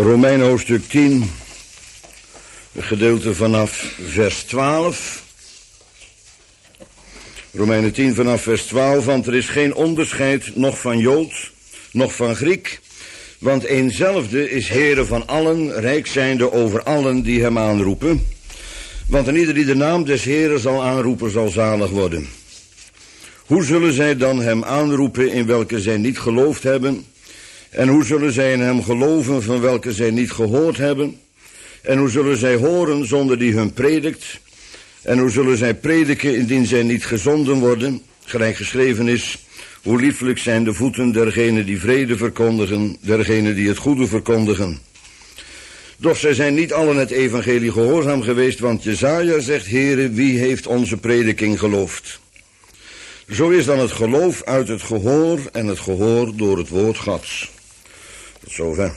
Romeinen hoofdstuk 10, gedeelte vanaf vers 12. Romeinen 10 vanaf vers 12, want er is geen onderscheid, noch van Jood, noch van Griek, want eenzelfde is Heere van allen, rijk zijnde over allen die hem aanroepen. Want en ieder die de naam des Heeren zal aanroepen, zal zalig worden. Hoe zullen zij dan hem aanroepen in welke zij niet geloofd hebben? En hoe zullen zij in hem geloven van welke zij niet gehoord hebben? En hoe zullen zij horen zonder die hun predikt? En hoe zullen zij prediken indien zij niet gezonden worden? Gelijk geschreven is, hoe lieflijk zijn de voeten dergenen die vrede verkondigen, dergenen die het goede verkondigen. Doch zij zijn niet allen het evangelie gehoorzaam geweest, want Jesaja zegt, Heere, wie heeft onze prediking geloofd? Zo is dan het geloof uit het gehoor en het gehoor door het woord Gods. Tot zover.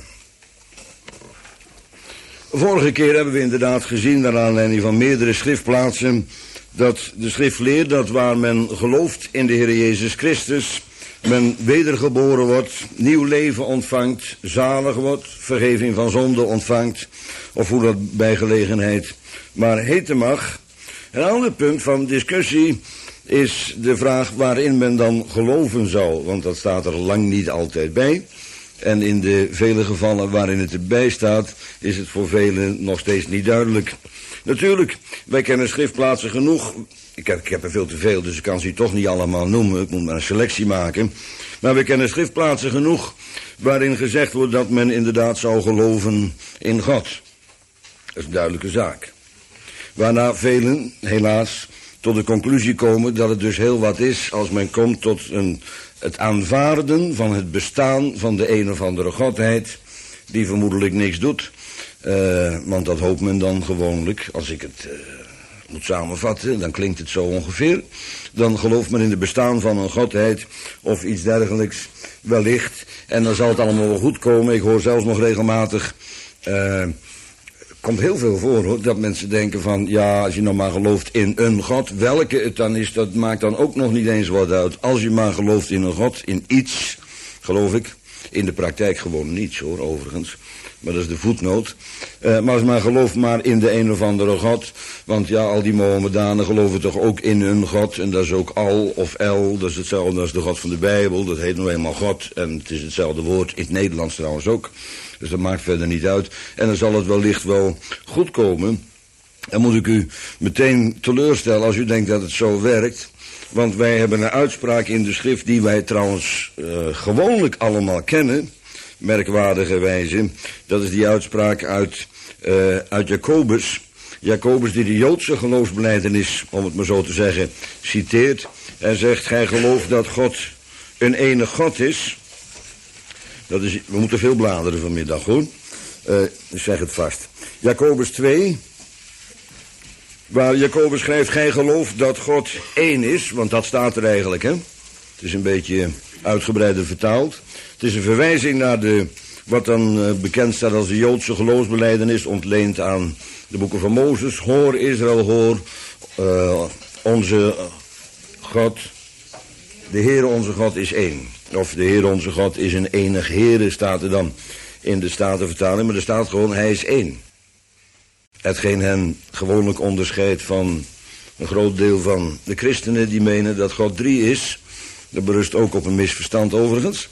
Vorige keer hebben we inderdaad gezien, naar aanleiding van meerdere schriftplaatsen, dat de schrift leert dat waar men gelooft in de Heer Jezus Christus, men wedergeboren wordt, nieuw leven ontvangt, zalig wordt, vergeving van zonde ontvangt, of hoe dat bij gelegenheid maar heten mag. Een ander punt van discussie is de vraag waarin men dan geloven zou, want dat staat er lang niet altijd bij. En in de vele gevallen waarin het erbij staat, is het voor velen nog steeds niet duidelijk. Natuurlijk, wij kennen schriftplaatsen genoeg. Ik heb er veel te veel, dus ik kan ze toch niet allemaal noemen. Ik moet maar een selectie maken. Maar we kennen schriftplaatsen genoeg waarin gezegd wordt dat men inderdaad zou geloven in God. Dat is een duidelijke zaak. Waarna velen, helaas, tot de conclusie komen dat het dus heel wat is als men komt tot het aanvaarden van het bestaan van de een of andere godheid, die vermoedelijk niks doet. Want dat hoopt men dan gewoonlijk, als ik het moet samenvatten, dan klinkt het zo ongeveer. Dan gelooft men in het bestaan van een godheid of iets dergelijks wellicht. En dan zal het allemaal wel goed komen. Ik hoor zelfs nog regelmatig, komt heel veel voor hoor, dat mensen denken van, ja, als je nou maar gelooft in een God, welke het dan is, dat maakt dan ook nog niet eens wat uit. Als je maar gelooft in een God, in iets, geloof ik, in de praktijk gewoon niets hoor, overigens. Maar dat is de voetnoot. Maar als men gelooft maar in de een of andere God, want ja, al die Mohammedanen geloven toch ook in hun God, en dat is ook Al of El, dat is hetzelfde als de God van de Bijbel, dat heet nou eenmaal God, en het is hetzelfde woord, in het Nederlands trouwens ook. Dus dat maakt verder niet uit. En dan zal het wellicht wel goed komen. Dan moet ik u meteen teleurstellen als u denkt dat het zo werkt. Want wij hebben een uitspraak in de schrift die wij trouwens gewoonlijk allemaal kennen. Merkwaardige wijze. Dat is die uitspraak uit Jacobus. Jacobus die de Joodse geloofsbelijdenis, om het maar zo te zeggen, citeert. En zegt, gij gelooft dat God een enig God is. Dat is, we moeten veel bladeren vanmiddag, hoor. Ik zeg het vast. Jacobus 2, waar Jacobus schrijft, gij gelooft dat God één is, want dat staat er eigenlijk, hè. Het is een beetje uitgebreider vertaald. Het is een verwijzing naar wat dan bekend staat als de Joodse geloofsbelijdenis, ontleend aan de boeken van Mozes. Hoor Israël, hoor, onze God, de Heere onze God is één. Of de Heer onze God is een enig Heere, staat er dan in de Statenvertaling. Maar er staat gewoon, hij is één. Hetgeen hen gewoonlijk onderscheidt van een groot deel van de christenen die menen dat God drie is. Dat berust ook op een misverstand overigens.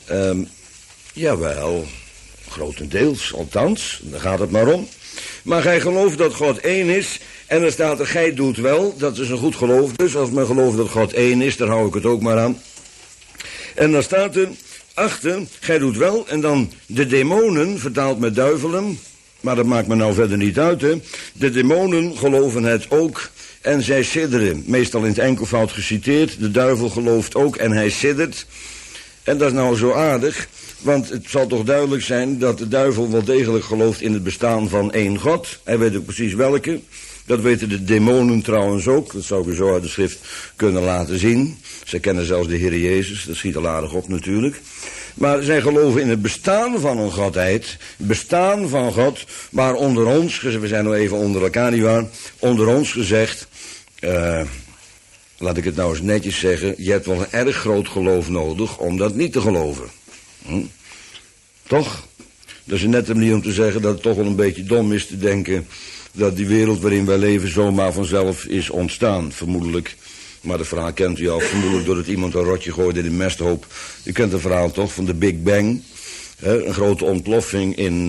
Jawel, grotendeels, althans, daar gaat het maar om. Maar gij gelooft dat God één is. En dan staat er, gij doet wel, dat is een goed geloof. Dus als men gelooft dat God één is, dan hou ik het ook maar aan. En dan staat er achter, gij doet wel, en dan de demonen, vertaald met duivelen, maar dat maakt me nou verder niet uit, hè. De demonen geloven het ook en zij sidderen. Meestal in het enkelvoud geciteerd, de duivel gelooft ook en hij siddert. En dat is nou zo aardig, want het zal toch duidelijk zijn dat de duivel wel degelijk gelooft in het bestaan van één God. Hij weet ook precies welke. Dat weten de demonen trouwens ook. Dat zou ik u zo uit de schrift kunnen laten zien. Ze kennen zelfs de Heer Jezus. Dat schiet al aardig op natuurlijk. Maar zij geloven in het bestaan van een godheid. Bestaan van God. Maar onder ons, we zijn nou even onder elkaar nietwaar. Onder ons gezegd. Laat ik het nou eens netjes zeggen. Je hebt wel een erg groot geloof nodig om dat niet te geloven. Toch? Dat is een nette manier om te zeggen dat het toch wel een beetje dom is te denken dat die wereld waarin wij leven zomaar vanzelf is ontstaan, vermoedelijk. Maar dat verhaal kent u al, vermoedelijk doordat iemand een rotje gooide in een mesthoop. U kent het verhaal toch, van de Big Bang. Een grote ontploffing in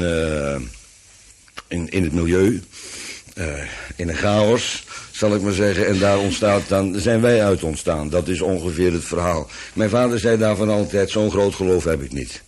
het milieu. In een chaos, zal ik maar zeggen. En daar ontstaat dan, zijn wij uit ontstaan. Dat is ongeveer het verhaal. Mijn vader zei daarvan altijd, zo'n groot geloof heb ik niet.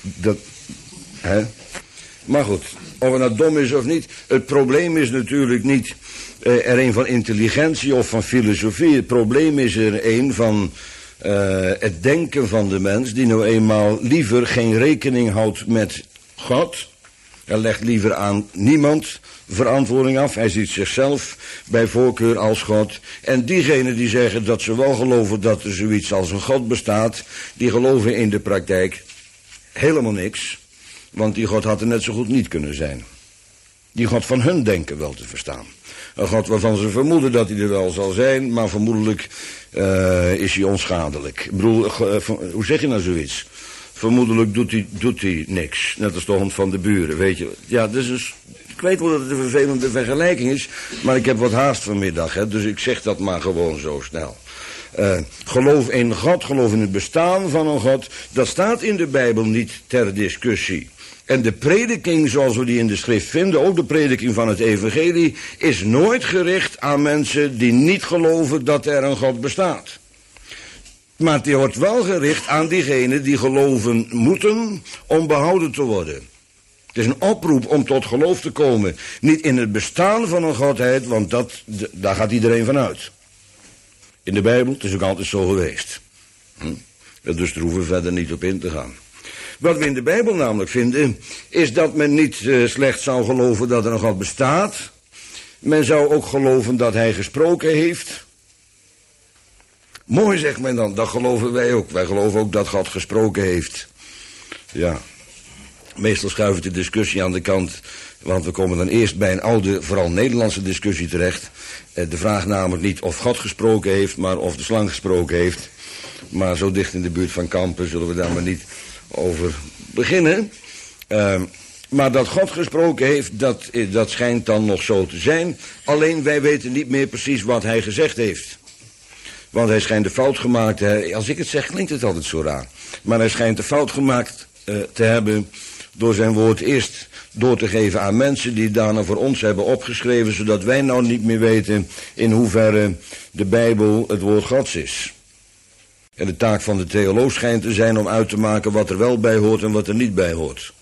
Maar goed, of het nou dom is of niet. Het probleem is natuurlijk niet er een van intelligentie of van filosofie. Het probleem is er een van het denken van de mens, die nou eenmaal liever geen rekening houdt met God. Hij legt liever aan niemand verantwoording af. Hij ziet zichzelf bij voorkeur als God. En diegenen die zeggen dat ze wel geloven dat er zoiets als een God bestaat, die geloven in de praktijk helemaal niks. Want die God had er net zo goed niet kunnen zijn. Die God van hun denken wel te verstaan. Een God waarvan ze vermoeden dat hij er wel zal zijn, maar vermoedelijk is hij onschadelijk. Ik bedoel, hoe zeg je nou zoiets? Vermoedelijk doet hij niks. Net als de hond van de buren, weet je. Ja, dus ik weet wel dat het een vervelende vergelijking is, maar ik heb wat haast vanmiddag, hè, dus ik zeg dat maar gewoon zo snel. Geloof in God, geloof in het bestaan van een God, dat staat in de Bijbel niet ter discussie. En de prediking zoals we die in de schrift vinden, ook de prediking van het evangelie, is nooit gericht aan mensen die niet geloven dat er een God bestaat. Maar die wordt wel gericht aan diegenen die geloven moeten om behouden te worden. Het is een oproep om tot geloof te komen. Niet in het bestaan van een godheid, want daar gaat iedereen van uit. In de Bijbel, het is ook altijd zo geweest. Dus daar hoeven we verder niet op in te gaan. Wat we in de Bijbel namelijk vinden, is dat men niet slechts zou geloven dat er een God bestaat. Men zou ook geloven dat hij gesproken heeft. Mooi, zegt men dan, dat geloven wij ook. Wij geloven ook dat God gesproken heeft. Ja, meestal schuiven de discussie aan de kant, want we komen dan eerst bij een oude, vooral Nederlandse discussie terecht. De vraag namelijk niet of God gesproken heeft, maar of de slang gesproken heeft. Maar zo dicht in de buurt van Kampen zullen we daar maar niet over beginnen. Maar dat God gesproken heeft, dat schijnt dan nog zo te zijn. Alleen wij weten niet meer precies wat hij gezegd heeft. Want hij schijnt de fout gemaakt, als ik het zeg klinkt het altijd zo raar. Maar hij schijnt de fout gemaakt te hebben door zijn woord eerst door te geven aan mensen die daarna voor ons hebben opgeschreven, zodat wij nou niet meer weten in hoeverre de Bijbel het woord Gods is. En de taak van de theoloog schijnt te zijn om uit te maken wat er wel bij hoort en wat er niet bij hoort.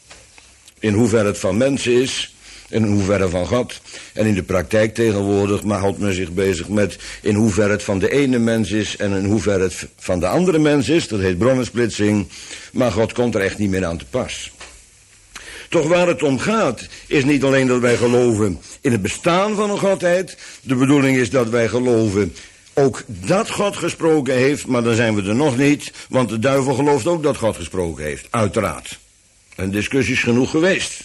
In hoeverre het van mensen is, en in hoeverre van God. En in de praktijk tegenwoordig houdt men zich bezig met in hoeverre het van de ene mens is en in hoeverre het van de andere mens is. Dat heet bronnensplitsing. Maar God komt er echt niet meer aan te pas. Toch waar het om gaat, is niet alleen dat wij geloven in het bestaan van een godheid. De bedoeling is dat wij geloven ook dat God gesproken heeft, maar dan zijn we er nog niet, want de duivel gelooft ook dat God gesproken heeft, uiteraard. En discussie is genoeg geweest.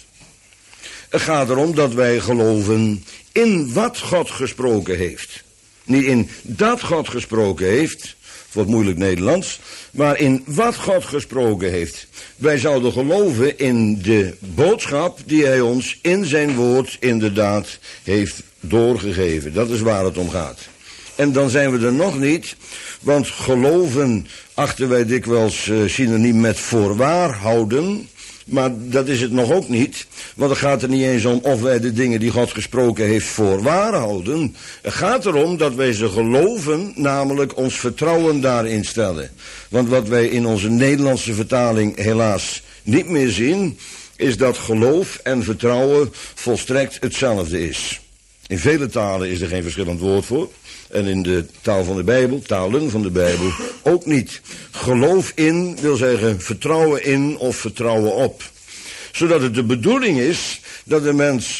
Het gaat erom dat wij geloven in wat God gesproken heeft. Niet in dat God gesproken heeft, wordt moeilijk Nederlands, maar in wat God gesproken heeft. Wij zouden geloven in de boodschap die hij ons in zijn woord inderdaad heeft doorgegeven. Dat is waar het om gaat. En dan zijn we er nog niet, want geloven achten wij dikwijls synoniem met voorwaar houden. Maar dat is het nog ook niet, want het gaat er niet eens om of wij de dingen die God gesproken heeft voor waar houden. Het gaat erom dat wij ze geloven, namelijk ons vertrouwen daarin stellen. Want wat wij in onze Nederlandse vertaling helaas niet meer zien, is dat geloof en vertrouwen volstrekt hetzelfde is. In vele talen is er geen verschillend woord voor. En in de taal van de Bijbel, talen van de Bijbel, ook niet. Geloof in wil zeggen vertrouwen in of vertrouwen op. Zodat het de bedoeling is dat de mens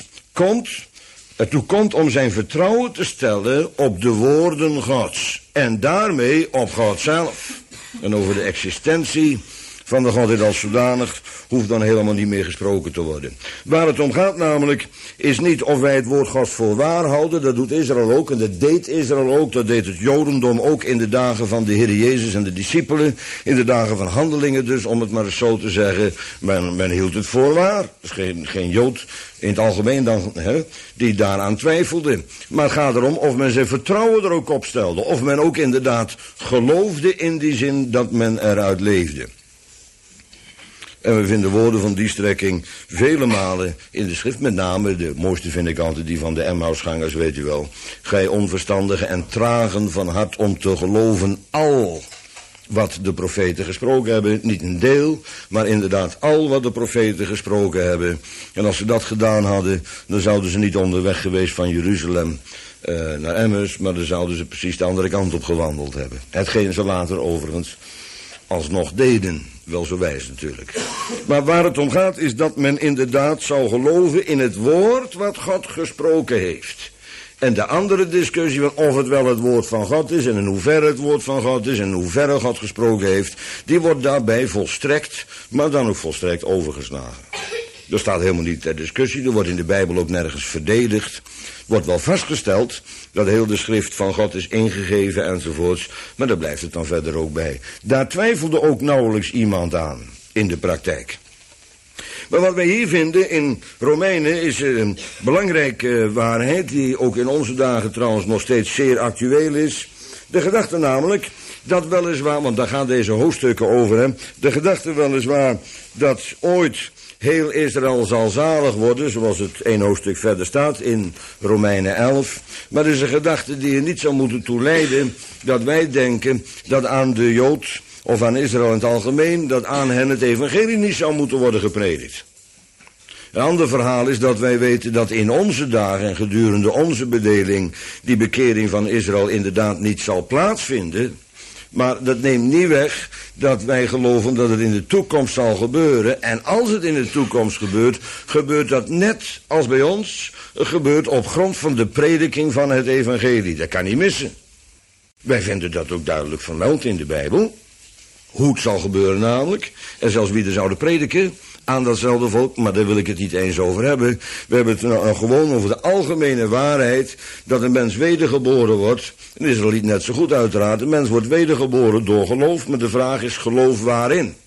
ertoe komt om zijn vertrouwen te stellen op de woorden Gods. En daarmee op God zelf. En over de existentie van de Godheid als zodanig hoeft dan helemaal niet meer gesproken te worden. Waar het om gaat namelijk is niet of wij het woord Gods voor waar houden. Dat doet Israël ook en dat deed Israël ook. Dat deed het Jodendom ook in de dagen van de Heer Jezus en de discipelen. In de dagen van Handelingen dus, om het maar eens zo te zeggen. Men hield het voor waar. Dus geen Jood in het algemeen dan, die daaraan twijfelde. Maar het gaat erom of men zijn vertrouwen er ook op stelde. Of men ook inderdaad geloofde in die zin dat men eruit leefde. En we vinden woorden van die strekking vele malen in de schrift. Met name, de mooiste vind ik altijd die van de Emmausgangers, weet u wel. Gij onverstandigen en tragen van hart om te geloven al wat de profeten gesproken hebben. Niet een deel, maar inderdaad al wat de profeten gesproken hebben. En als ze dat gedaan hadden, dan zouden ze niet onderweg geweest van Jeruzalem naar Emmers, maar dan zouden ze precies de andere kant op gewandeld hebben. Hetgeen ze later overigens alsnog deden. Wel zo wijs natuurlijk. Maar waar het om gaat is dat men inderdaad zou geloven in het woord wat God gesproken heeft. En de andere discussie van of het wel het woord van God is en in hoeverre het woord van God is en in hoeverre God gesproken heeft, die wordt daarbij volstrekt, maar dan ook volstrekt overgeslagen. Er staat helemaal niet ter discussie, er wordt in de Bijbel ook nergens verdedigd. Wordt wel vastgesteld dat heel de schrift van God is ingegeven enzovoorts, maar daar blijft het dan verder ook bij. Daar twijfelde ook nauwelijks iemand aan in de praktijk. Maar wat wij hier vinden in Romeinen is een belangrijke waarheid, die ook in onze dagen trouwens nog steeds zeer actueel is. De gedachte namelijk dat weliswaar, want daar gaan deze hoofdstukken over, hè, de gedachte weliswaar dat ooit heel Israël zal zalig worden, zoals het 1 hoofdstuk verder staat in Romeinen 11. Maar het is een gedachte die er niet zou moeten toe leiden dat wij denken dat aan de Jood of aan Israël in het algemeen, dat aan hen het evangelie niet zou moeten worden gepredikt. Een ander verhaal is dat wij weten dat in onze dagen en gedurende onze bedeling die bekering van Israël inderdaad niet zal plaatsvinden. Maar dat neemt niet weg dat wij geloven dat het in de toekomst zal gebeuren. En als het in de toekomst gebeurt, gebeurt dat net als bij ons. Het gebeurt op grond van de prediking van het evangelie. Dat kan niet missen. Wij vinden dat ook duidelijk vermeld in de Bijbel. Hoe het zal gebeuren namelijk. En zelfs wie er zouden prediken aan datzelfde volk, maar daar wil ik het niet eens over hebben. We hebben het nou gewoon over de algemene waarheid dat een mens wedergeboren wordt. En Israël net zo goed uiteraard. Een mens wordt wedergeboren door geloof, maar de vraag is geloof waarin?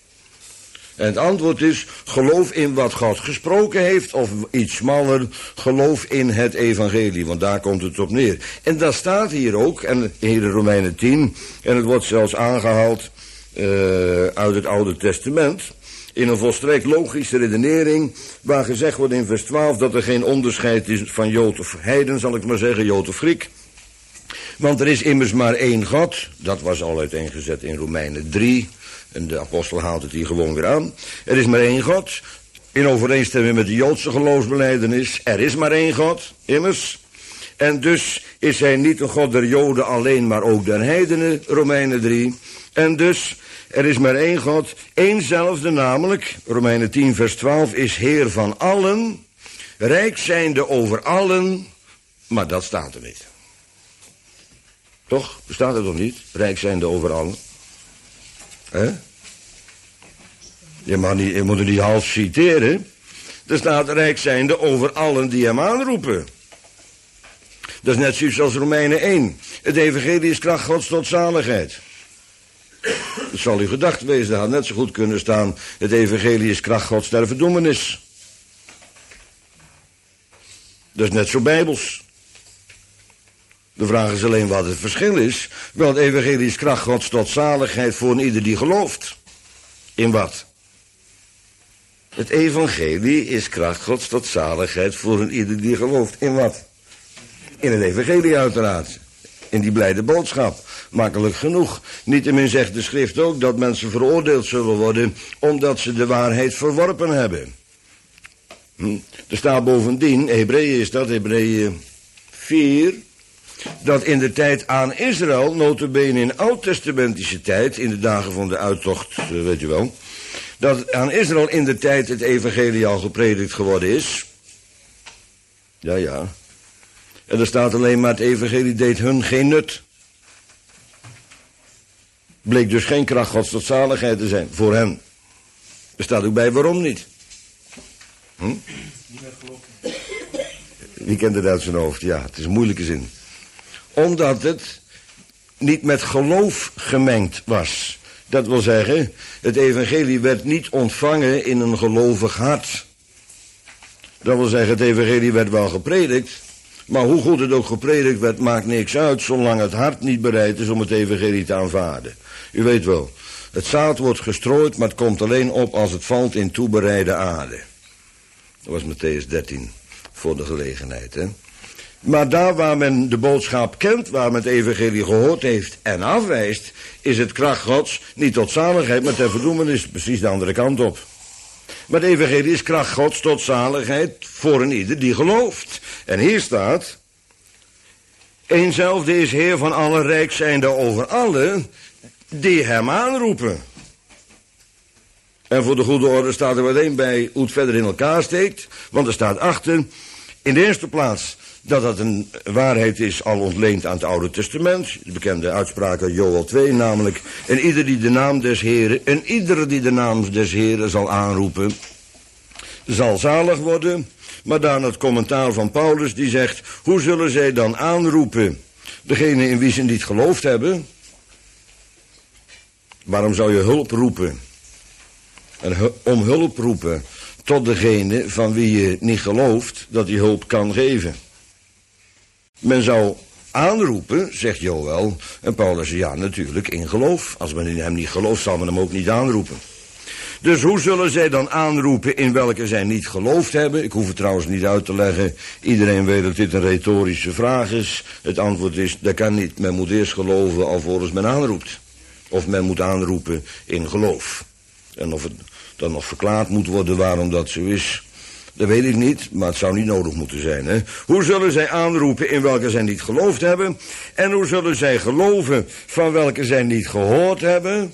En het antwoord is geloof in wat God gesproken heeft, of iets smaller, geloof in het evangelie, want daar komt het op neer. En dat staat hier ook, en in Romeinen 10, en het wordt zelfs aangehaald uit het Oude Testament, in een volstrekt logische redenering, waar gezegd wordt in vers 12 dat er geen onderscheid is van Jood of heiden, zal ik maar zeggen, Jood of Griek. Want er is immers maar één God, dat was al uiteengezet in Romeinen 3, en de apostel haalt het hier gewoon weer aan. Er is maar één God, in overeenstemming met de Joodse geloofsbelijdenis, er is maar één God, immers. En dus is hij niet een God der Joden alleen, maar ook der heidenen, Romeinen 3. En dus, er is maar één God, éénzelfde namelijk, Romeinen 10 vers 12, is Heer van allen, rijk zijnde over allen, maar dat staat er niet. Toch? Bestaat het toch niet? Rijk zijnde over allen. Hè? Je moet er niet half citeren. Er staat rijk zijnde over allen die hem aanroepen. Dat is net zoiets als Romeinen 1. Het evangelie is kracht Gods tot zaligheid. Dat zal u gedacht wezen, dat had net zo goed kunnen staan. Het evangelie is kracht Gods ter verdoemenis. Dat is net zo bijbels. De vraag is alleen wat het verschil is. Wel, het evangelie is kracht Gods tot zaligheid voor een ieder die gelooft. In wat? Het evangelie is kracht Gods tot zaligheid voor een ieder die gelooft. In wat? In het evangelie uiteraard. In die blijde boodschap. Makkelijk genoeg. Niettemin zegt de schrift ook dat mensen veroordeeld zullen worden omdat ze de waarheid verworpen hebben. Er staat bovendien, Hebreeën is dat, Hebreeën 4, dat in de tijd aan Israël, nota bene in oud-testamentische tijd, in de dagen van de uittocht, weet u wel, dat aan Israël in de tijd het evangelie al gepredikt geworden is. Ja. En er staat alleen maar het evangelie deed hun geen nut. Bleek dus geen kracht Gods tot zaligheid te zijn voor hen. Er staat ook bij waarom niet. Wie kent het uit zijn hoofd? Ja, het is een moeilijke zin. Omdat het niet met geloof gemengd was. Dat wil zeggen, het evangelie werd niet ontvangen in een gelovig hart. Dat wil zeggen, het evangelie werd wel gepredikt. Maar hoe goed het ook gepredikt werd, maakt niks uit, zolang het hart niet bereid is om het evangelie te aanvaarden. U weet wel, het zaad wordt gestrooid, maar het komt alleen op als het valt in toebereide aarde. Dat was Mattheüs 13, voor de gelegenheid, hè. Maar daar waar men de boodschap kent, waar men het evangelie gehoord heeft en afwijst, is het kracht Gods niet tot zaligheid, maar ter verdoemenis, precies de andere kant op. Maar het evangelie is kracht Gods tot zaligheid voor een ieder die gelooft. En hier staat, eenzelfde is Heer van alle rijk zijnde over allen die hem aanroepen. En voor de goede orde staat er meteen bij hoe het verder in elkaar steekt, want er staat achter, in de eerste plaats, dat dat een waarheid is al ontleend aan het Oude Testament. De bekende uitspraak uit Joël 2, namelijk, en ieder die de naam des Heren, en ieder die de naam des Heren zal aanroepen, zal zalig worden. Maar daarna het commentaar van Paulus, die zegt, hoe zullen zij dan aanroepen? Degene in wie ze niet geloofd hebben. Waarom zou je hulp roepen? En om hulp roepen tot degene van wie je niet gelooft dat hij hulp kan geven. Men zou aanroepen, zegt Joël, en Paulus zegt, ja natuurlijk, in geloof. Als men in hem niet gelooft, zal men hem ook niet aanroepen. Dus hoe zullen zij dan aanroepen in welke zij niet geloofd hebben? Ik hoef het trouwens niet uit te leggen. Iedereen weet dat dit een retorische vraag is. Het antwoord is, dat kan niet. Men moet eerst geloven alvorens men aanroept. Of men moet aanroepen in geloof. En of het dan nog verklaard moet worden waarom dat zo is, dat weet ik niet, maar het zou niet nodig moeten zijn. Hè? Hoe zullen zij aanroepen in welke zij niet geloofd hebben? En hoe zullen zij geloven van welke zij niet gehoord hebben?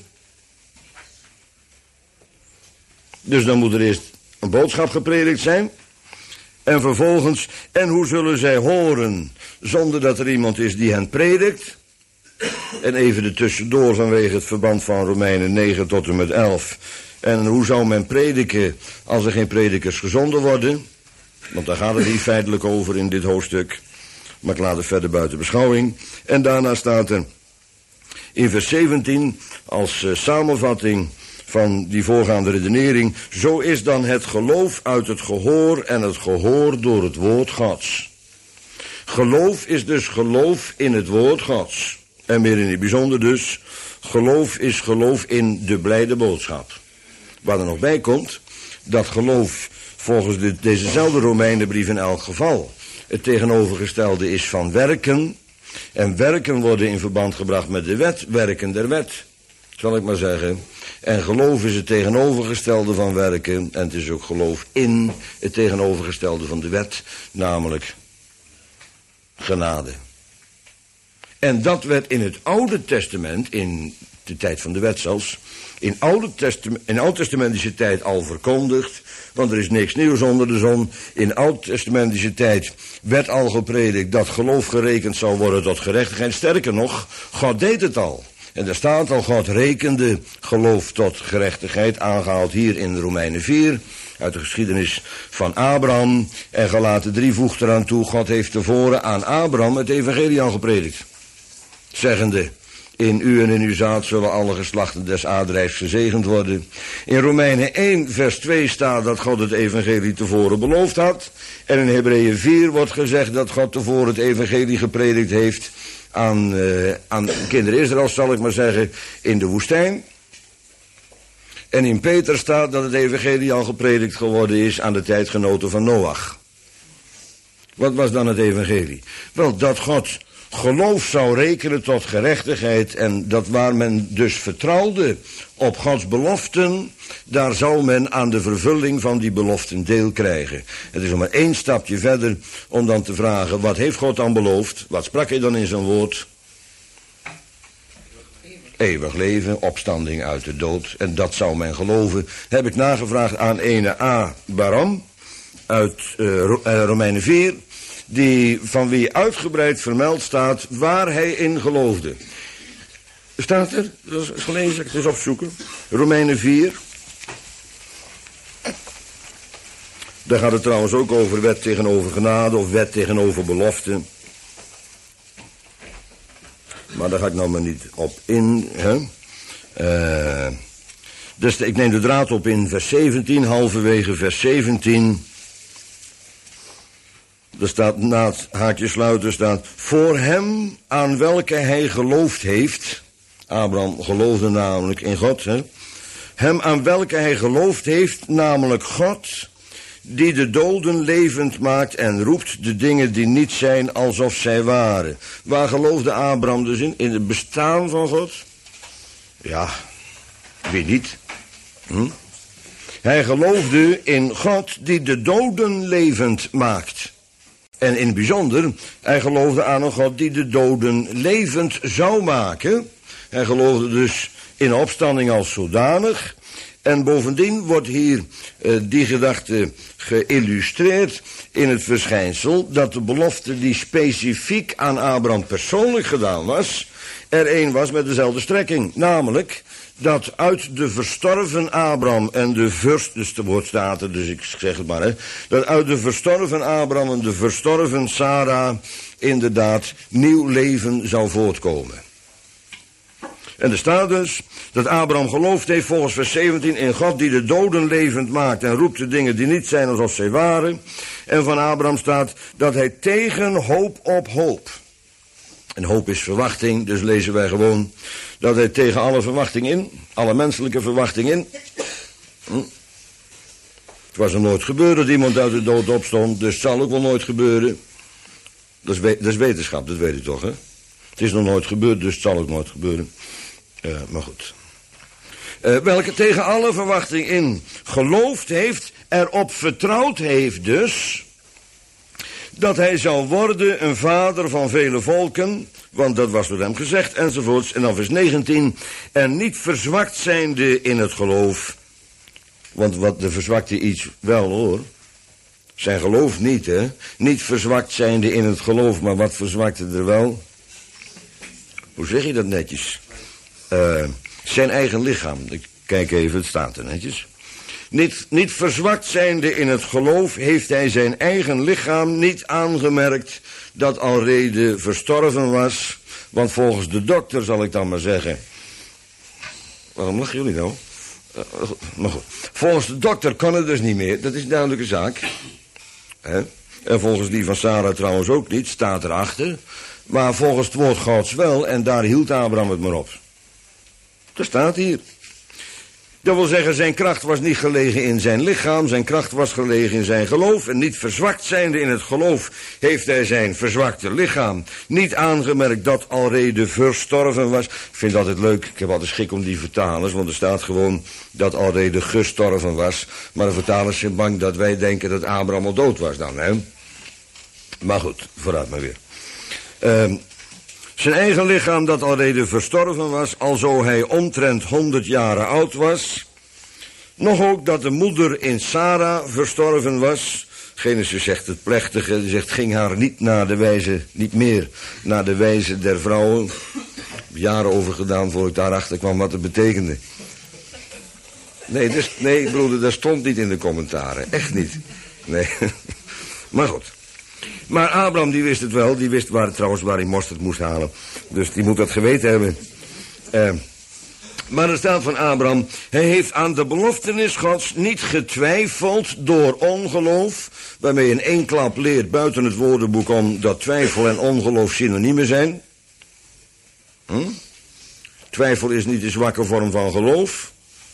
Dus dan moet er eerst een boodschap gepredikt zijn. En vervolgens, en hoe zullen zij horen zonder dat er iemand is die hen predikt? En even ertussendoor vanwege het verband van Romeinen 9 tot en met 11. En hoe zou men prediken als er geen predikers gezonden worden? Want daar gaat het hier feitelijk over in dit hoofdstuk. Maar ik laat het verder buiten beschouwing. En daarna staat er in vers 17 als samenvatting van die voorgaande redenering. Zo is dan het geloof uit het gehoor en het gehoor door het woord Gods. Geloof is dus geloof in het woord Gods. En meer in het bijzonder dus, geloof is geloof in de blijde boodschap. Waar er nog bij komt, dat geloof volgens dezezelfde Romeinenbrief in elk geval het tegenovergestelde is van werken. En werken worden in verband gebracht met de wet, werken der wet, zal ik maar zeggen. En geloof is het tegenovergestelde van werken. En het is ook geloof in het tegenovergestelde van de wet, namelijk genade. En dat werd in het Oude Testament, in de tijd van de wet zelfs, in oud-testamentische tijd al verkondigd, want er is niks nieuws onder de zon. In oud-testamentische tijd werd al gepredikt dat geloof gerekend zou worden tot gerechtigheid. Sterker nog, God deed het al. En er staat al, God rekende geloof tot gerechtigheid, aangehaald hier in Romeinen 4, uit de geschiedenis van Abraham. En Galaten 3 voegt eraan toe, God heeft tevoren aan Abraham het evangelie al gepredikt. Zeggende, in u en in uw zaad zullen alle geslachten des aardrijks gezegend worden. In Romeinen 1 vers 2 staat dat God het evangelie tevoren beloofd had. En in Hebreeën 4 wordt gezegd dat God tevoren het evangelie gepredikt heeft aan kinderen Israël, zal ik maar zeggen, in de woestijn. En in Peter staat dat het evangelie al gepredikt geworden is aan de tijdgenoten van Noach. Wat was dan het evangelie? Wel, dat God geloof zou rekenen tot gerechtigheid en dat waar men dus vertrouwde op Gods beloften, daar zou men aan de vervulling van die beloften deel krijgen. Het is nog maar één stapje verder om dan te vragen, wat heeft God dan beloofd? Wat sprak hij dan in zijn woord? Eeuwig leven, opstanding uit de dood. En dat zou men geloven. Heb ik nagevraagd aan ene A. Baram uit Romeinen 4... van wie uitgebreid vermeld staat waar hij in geloofde. Staat er? Dat is gelezen, ik het eens opzoeken. Romeinen 4. Daar gaat het trouwens ook over wet tegenover genade of wet tegenover belofte. Maar daar ga ik nou maar niet op in. Hè? Dus ik neem de draad op in vers 17, halverwege vers 17. Er staat na het haakje sluiten staat: voor hem aan welke hij geloofd heeft. Abraham geloofde namelijk in God. Hè? Hem aan welke hij geloofd heeft, namelijk God, die de doden levend maakt en roept de dingen die niet zijn alsof zij waren. Waar geloofde Abraham dus in? In het bestaan van God? Ja, wie niet? Hij geloofde in God die de doden levend maakt. En in het bijzonder, hij geloofde aan een God die de doden levend zou maken. Hij geloofde dus in opstanding als zodanig. En bovendien wordt hier die gedachte geïllustreerd in het verschijnsel dat de belofte die specifiek aan Abraham persoonlijk gedaan was, er één was met dezelfde strekking. Namelijk dat uit de verstorven Abraham en de vorst, dus de woord staat er, dus ik zeg het maar, hè, dat uit de verstorven Abraham en de verstorven Sarah inderdaad nieuw leven zou voortkomen. En er staat dus dat Abraham geloofd heeft volgens vers 17 in God die de doden levend maakt en roept de dingen die niet zijn alsof zij waren. En van Abraham staat dat hij tegen hoop op hoop. En hoop is verwachting, dus lezen wij gewoon dat hij tegen alle verwachting in, alle menselijke verwachting in. Het was nog nooit gebeurd dat iemand uit de dood opstond, dus het zal ook wel nooit gebeuren. Dat is wetenschap, dat weet u toch, hè? Het is nog nooit gebeurd, dus het zal ook nooit gebeuren. Maar goed. Welke tegen alle verwachting in geloofd heeft, erop vertrouwd heeft dus, dat hij zou worden een vader van vele volken, want dat was door hem gezegd, enzovoorts. En dan vers 19, en niet verzwakt zijnde in het geloof, want wat de verzwakte iets wel hoor, zijn geloof niet, hè, niet verzwakt zijnde in het geloof, maar wat verzwakte er wel? Hoe zeg je dat netjes? Zijn eigen lichaam. Ik kijk even, het staat er netjes. Niet verzwakt zijnde in het geloof heeft hij zijn eigen lichaam niet aangemerkt dat alrede verstorven was. Want volgens de dokter zal ik dan maar zeggen. Waarom lachen jullie nou? Maar goed. Volgens de dokter kan het dus niet meer. Dat is een duidelijke zaak. En volgens die van Sarah trouwens ook niet. Staat erachter. Maar volgens het woord Gods wel. En daar hield Abraham het maar op. Dat staat hier. Dat wil zeggen, zijn kracht was niet gelegen in zijn lichaam. Zijn kracht was gelegen in zijn geloof. En niet verzwakt zijnde in het geloof heeft hij zijn verzwakte lichaam niet aangemerkt dat alrede verstorven was. Ik vind het altijd leuk, ik heb altijd schik om die vertalers, want er staat gewoon dat alrede gestorven was. Maar de vertalers zijn bang dat wij denken dat Abraham al dood was dan, hè. Maar goed, vooruit maar weer. Zijn eigen lichaam dat alrede verstorven was, alzo hij omtrent 100 jaren oud was. Nog ook dat de moeder in Sarah verstorven was. Genesis zegt het plechtige, die zegt ging haar niet meer naar de wijze der vrouwen. Jaren over gedaan voor ik daarachter kwam wat het betekende. Nee broeder, dat stond niet in de commentaren, echt niet. Nee, maar goed. Maar Abraham die wist het wel, die wist waar hij mosterd moest halen. Dus die moet dat geweten hebben. Maar er staat van Abraham, hij heeft aan de beloftenis Gods niet getwijfeld door ongeloof, waarmee in één klap leert buiten het woordenboek om dat twijfel en ongeloof synoniemen zijn. Twijfel is niet de zwakke vorm van geloof.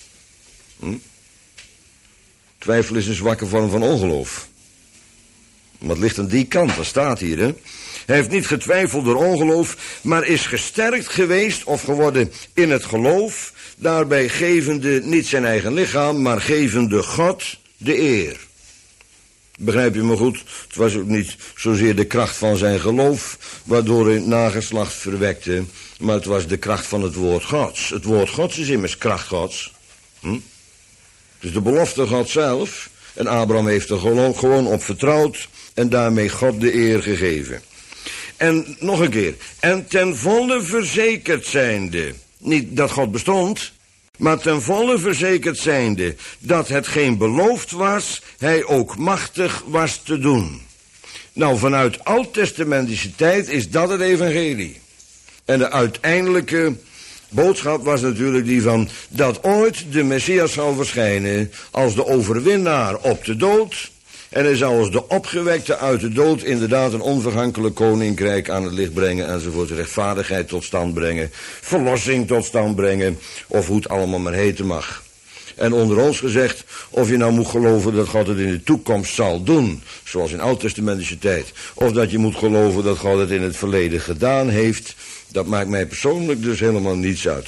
Twijfel is een zwakke vorm van ongeloof. Wat ligt aan die kant, dat staat hier, hè. Hij heeft niet getwijfeld door ongeloof, maar is gesterkt geweest of geworden in het geloof, daarbij gevende niet zijn eigen lichaam, maar gevende God de eer. Begrijp je me goed? Het was ook niet zozeer de kracht van zijn geloof, waardoor hij nageslacht verwekte, maar het was de kracht van het woord Gods. Het woord Gods is immers kracht Gods. Dus de belofte God zelf, en Abraham heeft er gewoon op vertrouwd en daarmee God de eer gegeven. En nog een keer, en ten volle verzekerd zijnde, niet dat God bestond, maar ten volle verzekerd zijnde dat hetgeen beloofd was, hij ook machtig was te doen. Nou, vanuit oud-testamentische tijd is dat het evangelie. En de uiteindelijke boodschap was natuurlijk die van dat ooit de Messias zou verschijnen als de overwinnaar op de dood. En hij zou als de opgewekte uit de dood inderdaad een onvergankelijk koninkrijk aan het licht brengen enzovoort. Rechtvaardigheid tot stand brengen, verlossing tot stand brengen, of hoe het allemaal maar heten mag. En onder ons gezegd, of je nou moet geloven dat God het in de toekomst zal doen, zoals in oud-testamentische tijd, of dat je moet geloven dat God het in het verleden gedaan heeft, dat maakt mij persoonlijk dus helemaal niets uit.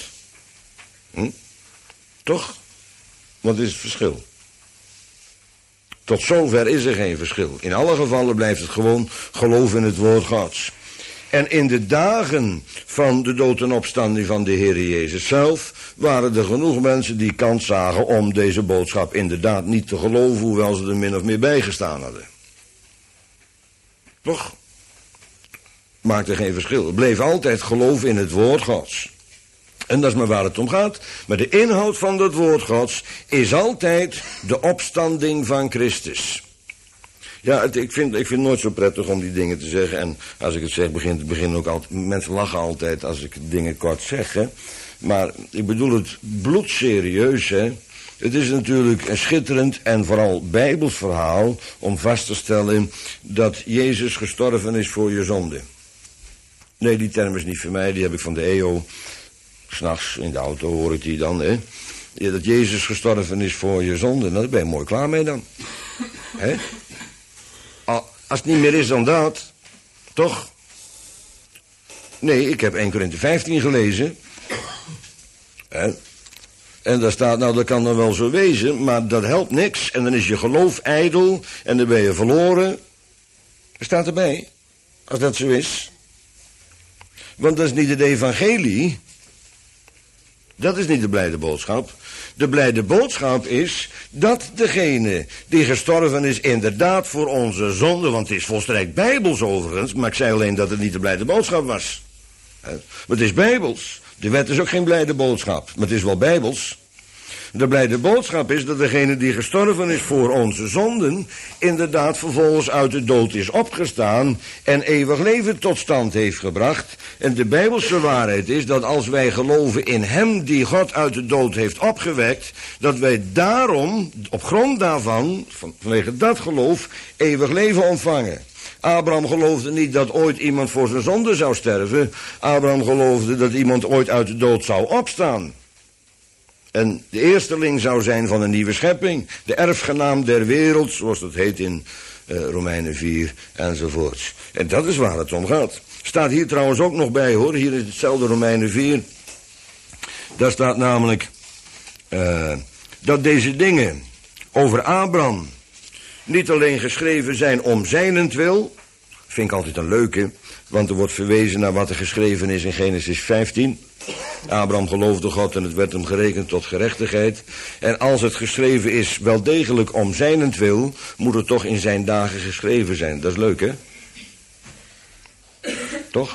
Toch? Wat is het verschil? Tot zover is er geen verschil. In alle gevallen blijft het gewoon geloof in het woord Gods. En in de dagen van de dood en opstanding van de Heer Jezus zelf waren er genoeg mensen die kans zagen om deze boodschap inderdaad niet te geloven, hoewel ze er min of meer bijgestaan hadden. Toch? Maakte geen verschil. Het bleef altijd geloof in het woord Gods. En dat is maar waar het om gaat. Maar de inhoud van dat woord Gods is altijd de opstanding van Christus. Ja, ik vind het nooit zo prettig om die dingen te zeggen. En als ik het zeg, begin ook altijd. Mensen lachen altijd als ik dingen kort zeg, hè. Maar ik bedoel het bloedserieus, hè. Het is natuurlijk een schitterend en vooral bijbels verhaal om vast te stellen dat Jezus gestorven is voor je zonde. Nee, die term is niet voor mij, die heb ik van de EO. 'S Nachts in de auto hoor ik die dan, hè. Ja, dat Jezus gestorven is voor je zonde, nou, daar ben je mooi klaar mee dan. Hè? Als het niet meer is dan dat, toch? Nee, ik heb 1 Korinthe 15 gelezen. Hè? En daar staat, nou dat kan dan wel zo wezen, maar dat helpt niks. En dan is je geloof ijdel en dan ben je verloren. Er staat erbij, als dat zo is. Want dat is niet het evangelie. Dat is niet de blijde boodschap. De blijde boodschap is dat degene die gestorven is inderdaad voor onze zonde, want het is volstrekt bijbels overigens, maar ik zei alleen dat het niet de blijde boodschap was. Maar het is bijbels. De wet is ook geen blijde boodschap, maar het is wel bijbels. De blijde boodschap is dat degene die gestorven is voor onze zonden inderdaad vervolgens uit de dood is opgestaan en eeuwig leven tot stand heeft gebracht. En de bijbelse waarheid is dat als wij geloven in hem die God uit de dood heeft opgewekt, dat wij daarom, op grond daarvan, vanwege dat geloof, eeuwig leven ontvangen. Abraham geloofde niet dat ooit iemand voor zijn zonde zou sterven. Abraham geloofde dat iemand ooit uit de dood zou opstaan. En de eersteling zou zijn van een nieuwe schepping. De erfgenaam der wereld, zoals dat heet in Romeinen 4 enzovoorts. En dat is waar het om gaat. Staat hier trouwens ook nog bij, hoor. Hier is hetzelfde Romeinen 4. Daar staat namelijk dat deze dingen over Abraham niet alleen geschreven zijn om zijnentwil. Vind ik altijd een leuke, want er wordt verwezen naar wat er geschreven is in Genesis 15. Abraham geloofde God en het werd hem gerekend tot gerechtigheid. En als het geschreven is wel degelijk om zijnentwil, moet het toch in zijn dagen geschreven zijn. Dat is leuk, hè? Toch?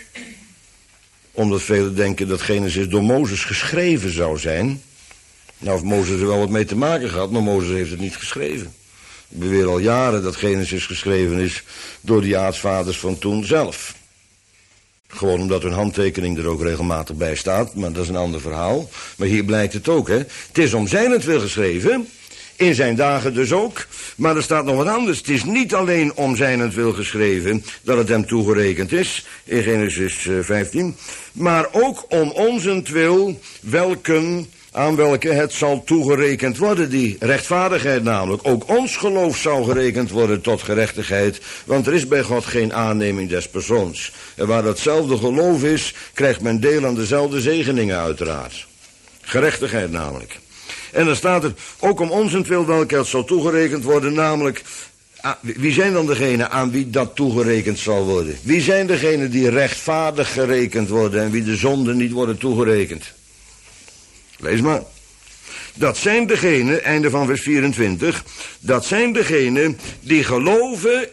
Omdat velen denken dat Genesis door Mozes geschreven zou zijn. Nou, of Mozes er wel wat mee te maken gehad, maar Mozes heeft het niet geschreven. Ik beweer al jaren dat Genesis geschreven is door de aartsvaders van toen zelf. Gewoon omdat hun handtekening er ook regelmatig bij staat, maar dat is een ander verhaal. Maar hier blijkt het ook, hè. Het is om zijnentwil geschreven, in zijn dagen dus ook. Maar er staat nog wat anders. Het is niet alleen om zijnentwil geschreven dat het hem toegerekend is, in Genesis 15. Maar ook om onzentwil, aan welke het zal toegerekend worden, die rechtvaardigheid namelijk. Ook ons geloof zou gerekend worden tot gerechtigheid, want er is bij God geen aanneming des persoons. En waar datzelfde geloof is, krijgt men deel aan dezelfde zegeningen uiteraard. Gerechtigheid namelijk. En dan staat er, ook om onzentwil welke het zal toegerekend worden, namelijk, wie zijn dan degenen aan wie dat toegerekend zal worden? Wie zijn degenen die rechtvaardig gerekend worden en wie de zonden niet worden toegerekend? Lees maar. Dat zijn degenen, einde van vers 24, dat zijn degenen die geloven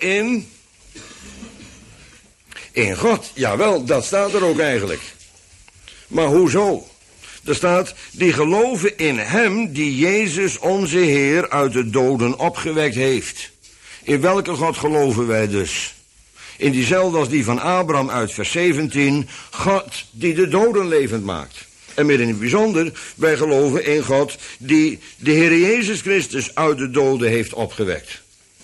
in God. Jawel, dat staat er ook eigenlijk. Maar hoezo? Er staat, die geloven in hem die Jezus onze Heer uit de doden opgewekt heeft. In welke God geloven wij dus? In diezelfde als die van Abraham uit vers 17, God die de doden levend maakt. En meer in het bijzonder, wij geloven in God die de Heer Jezus Christus uit de doden heeft opgewekt.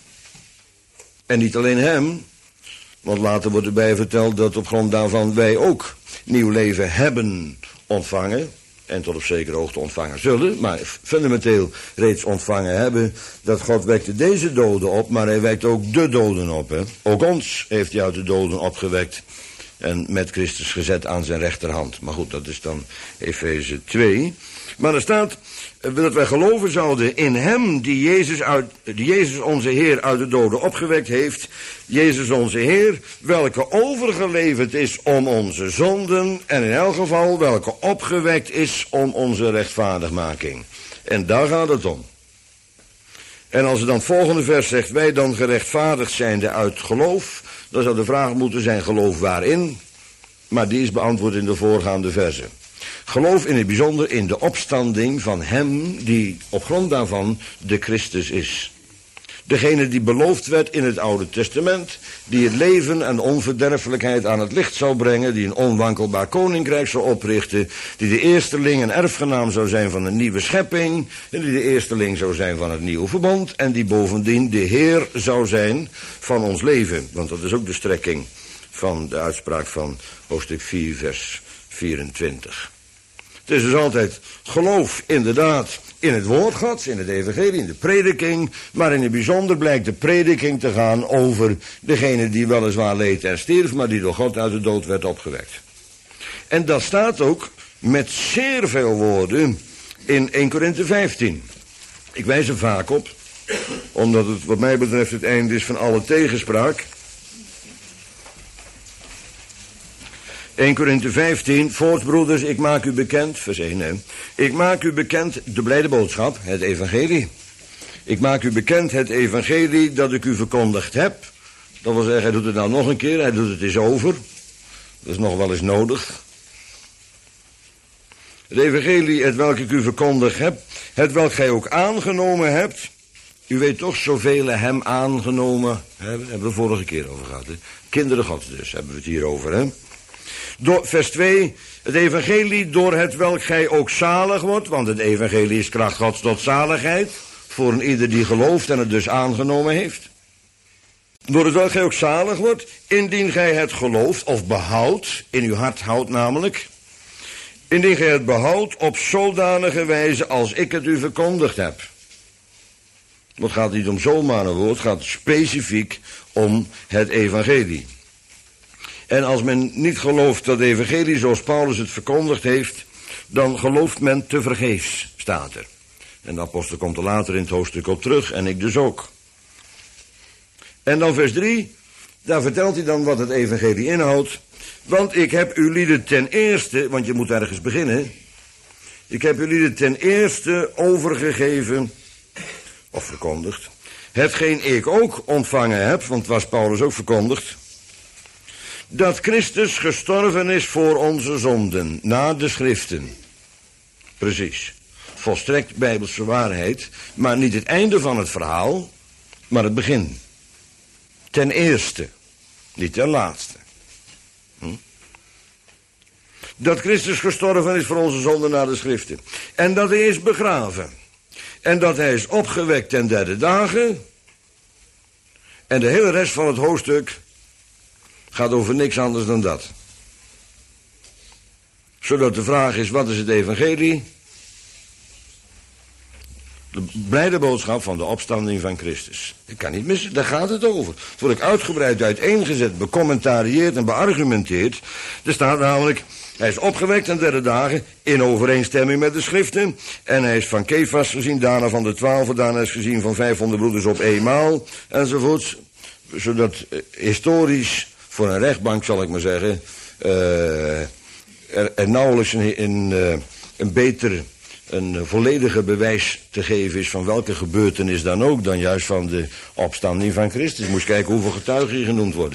En niet alleen hem, want later wordt erbij verteld dat op grond daarvan wij ook nieuw leven hebben ontvangen. En tot op zekere hoogte ontvangen zullen, maar fundamenteel reeds ontvangen hebben. Dat God wekte deze doden op, maar hij wekt ook de doden op. Hè? Ook ons heeft hij uit de doden opgewekt. En met Christus gezet aan zijn rechterhand. Maar goed, dat is dan Efeze 2. Maar er staat dat wij geloven zouden in hem die Jezus onze Heer uit de doden opgewekt heeft. Jezus onze Heer, welke overgeleverd is om onze zonden. En in elk geval welke opgewekt is om onze rechtvaardigmaking. En daar gaat het om. En als er dan het volgende vers zegt, wij dan gerechtvaardigd zijnde uit geloof, dan zou de vraag moeten zijn, geloof waarin? Maar die is beantwoord in de voorgaande versen. Geloof in het bijzonder in de opstanding van hem die op grond daarvan de Christus is. Degene die beloofd werd in het Oude Testament, die het leven en onverderfelijkheid aan het licht zou brengen, die een onwankelbaar koninkrijk zou oprichten, die de eersteling en erfgenaam zou zijn van een nieuwe schepping, en die de eersteling zou zijn van het nieuwe verbond, en die bovendien de Heer zou zijn van ons leven. Want dat is ook de strekking van de uitspraak van hoofdstuk 4, vers 24. Het is dus altijd geloof inderdaad in het woord Gods, in het evangelie, in de prediking, maar in het bijzonder blijkt de prediking te gaan over degene die weliswaar leed en stierf, maar die door God uit de dood werd opgewekt. En dat staat ook met zeer veel woorden in 1 Korinthe 15. Ik wijs er vaak op, omdat het wat mij betreft het einde is van alle tegenspraak. 1 Korinthe 15, voorts broeders, ik maak u bekend, vers 1, hè. Ik maak u bekend de blijde boodschap, het evangelie. Ik maak u bekend het evangelie dat ik u verkondigd heb. Dat wil zeggen, hij doet het nou nog een keer, hij doet het eens over. Dat is nog wel eens nodig. Het evangelie, het welk ik u verkondigd heb, het welk gij ook aangenomen hebt. U weet toch, zoveel hem aangenomen hebben, hebben we vorige keer over gehad. Hè? Kinderen Gods dus, hebben we het hier over, hè. Vers 2, het evangelie door het welk gij ook zalig wordt, want het evangelie is kracht Gods tot zaligheid, voor een ieder die gelooft en het dus aangenomen heeft. Door het welk gij ook zalig wordt, indien gij het gelooft of behoudt, in uw hart houdt namelijk, indien gij het behoudt op zodanige wijze als ik het u verkondigd heb. Het gaat niet om zomaar een woord, het gaat specifiek om het evangelie. En als men niet gelooft dat het evangelie zoals Paulus het verkondigd heeft, dan gelooft men tevergeefs, staat er. En de apostel komt er later in het hoofdstuk op terug, en ik dus ook. En dan vers 3, daar vertelt hij dan wat het evangelie inhoudt. Want ik heb u lieden ten eerste, want je moet ergens beginnen. Ik heb u lieden ten eerste overgegeven, of verkondigd, hetgeen ik ook ontvangen heb, want het was Paulus ook verkondigd, dat Christus gestorven is voor onze zonden, na de schriften. Precies. Volstrekt bijbelse waarheid, maar niet het einde van het verhaal, maar het begin. Ten eerste, niet ten laatste. Dat Christus gestorven is voor onze zonden na de schriften. En dat hij is begraven. En dat hij is opgewekt ten derde dagen. En de hele rest van het hoofdstuk gaat over niks anders dan dat. Zodat de vraag is, wat is het evangelie? De blijde boodschap van de opstanding van Christus. Ik kan niet missen, daar gaat het over. Het wordt ook uitgebreid uiteengezet, becommentarieerd en beargumenteerd. Er staat namelijk, hij is opgewekt ten derde dagen, in overeenstemming met de schriften. En hij is van Kefas gezien, daarna van de 12, daarna is gezien van 500 broeders op eenmaal, enzovoorts. Zodat historisch, voor een rechtbank zal ik maar zeggen, er nauwelijks een beter, een vollediger bewijs te geven is van welke gebeurtenis dan ook, dan juist van de opstanding van Christus. Moest kijken hoeveel getuigen hier genoemd worden.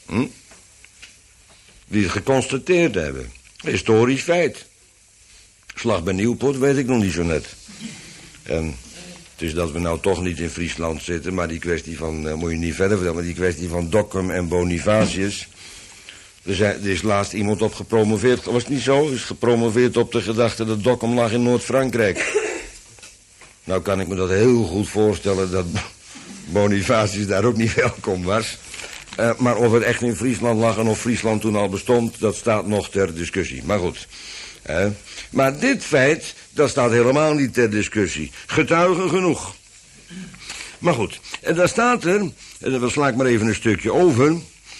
Die het geconstateerd hebben. Historisch feit. Slag bij Nieuwpoort weet ik nog niet zo net. En het is dat we nou toch niet in Friesland zitten, maar die kwestie van, moet je niet verder vertellen, maar die kwestie van Dokkum en Bonifatius. Er is laatst iemand op gepromoveerd, was het niet zo? Is gepromoveerd op de gedachte dat Dokkum lag in Noord-Frankrijk. Nou kan ik me dat heel goed voorstellen dat Bonifatius daar ook niet welkom was. Maar of het echt in Friesland lag en of Friesland toen al bestond, dat staat nog ter discussie. Maar goed. Maar dit feit, dat staat helemaal niet ter discussie. Getuigen genoeg. Maar goed, en daar staat er, en dan sla ik maar even een stukje over.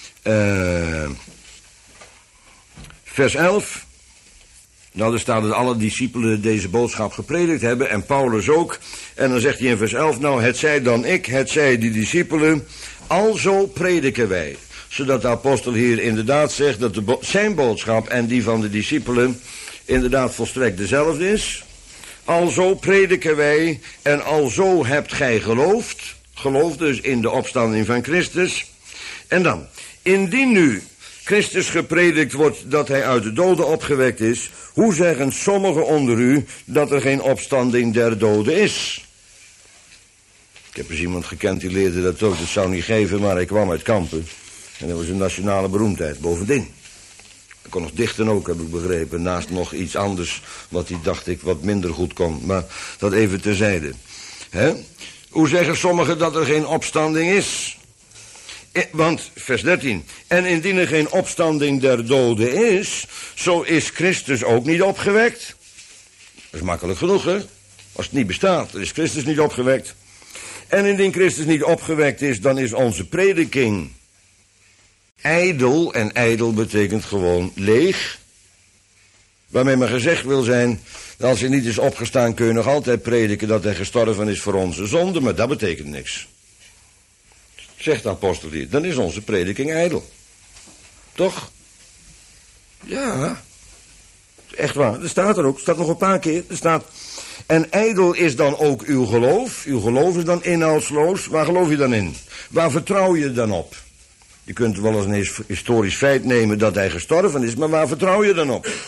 Vers 11. Nou, er staat dat alle discipelen deze boodschap gepredikt hebben, en Paulus ook. En dan zegt hij in vers 11, nou, het zij dan ik, het zij die discipelen, alzo prediken wij. Zodat de apostel hier inderdaad zegt dat zijn boodschap en die van de discipelen inderdaad volstrekt dezelfde is. Alzo prediken wij en alzo hebt gij geloofd. Geloof dus in de opstanding van Christus. En dan, indien nu Christus gepredikt wordt dat hij uit de doden opgewekt is, hoe zeggen sommigen onder u dat er geen opstanding der doden is? Ik heb eens iemand gekend die leerde dat ook, dat zou niet geven, maar hij kwam uit Kampen. En dat was een nationale beroemdheid, bovendien. Hij kon nog dichten ook, heb ik begrepen, naast nog iets anders wat hij, dacht ik, wat minder goed kon. Maar dat even terzijde. Hoe zeggen sommigen dat er geen opstanding is? Want, vers 13, en indien er geen opstanding der doden is, zo is Christus ook niet opgewekt. Dat is makkelijk genoeg, hè? Als het niet bestaat, dan is Christus niet opgewekt. En indien Christus niet opgewekt is, dan is onze prediking ijdel, en ijdel betekent gewoon leeg. Waarmee maar gezegd wil zijn, dat als hij niet is opgestaan, kun je nog altijd prediken dat hij gestorven is voor onze zonde, maar dat betekent niks. Zegt de apostel hier, dan is onze prediking ijdel. Toch? Ja. Echt waar, er staat er ook, er staat nog een paar keer, er staat, en ijdel is dan ook uw geloof. Uw geloof is dan inhoudsloos. Waar geloof je dan in? Waar vertrouw je dan op? Je kunt wel eens een historisch feit nemen dat hij gestorven is, maar waar vertrouw je dan op?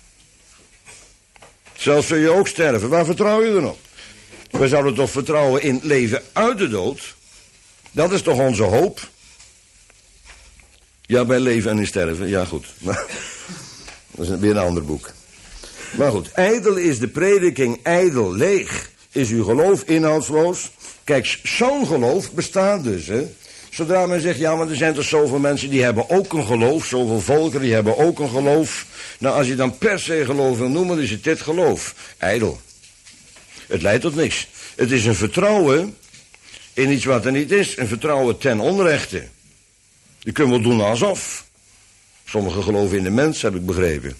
Zelfs zul je ook sterven, waar vertrouw je dan op? We zouden toch vertrouwen in leven uit de dood? Dat is toch onze hoop? Ja, bij leven en in sterven, ja goed. Maar, dat is weer een ander boek. Maar goed, ijdel is de prediking, ijdel, leeg. Is uw geloof inhoudsloos? Kijk, zo'n geloof bestaat dus, hè. Zodra men zegt, ja, maar er zijn toch zoveel mensen die hebben ook een geloof. Zoveel volkeren die hebben ook een geloof. Nou, als je dan per se geloof wil noemen, is het dit geloof. Ijdel. Het leidt tot niks. Het is een vertrouwen in iets wat er niet is. Een vertrouwen ten onrechte. Je kunt wel doen alsof. Sommigen geloven in de mens, heb ik begrepen.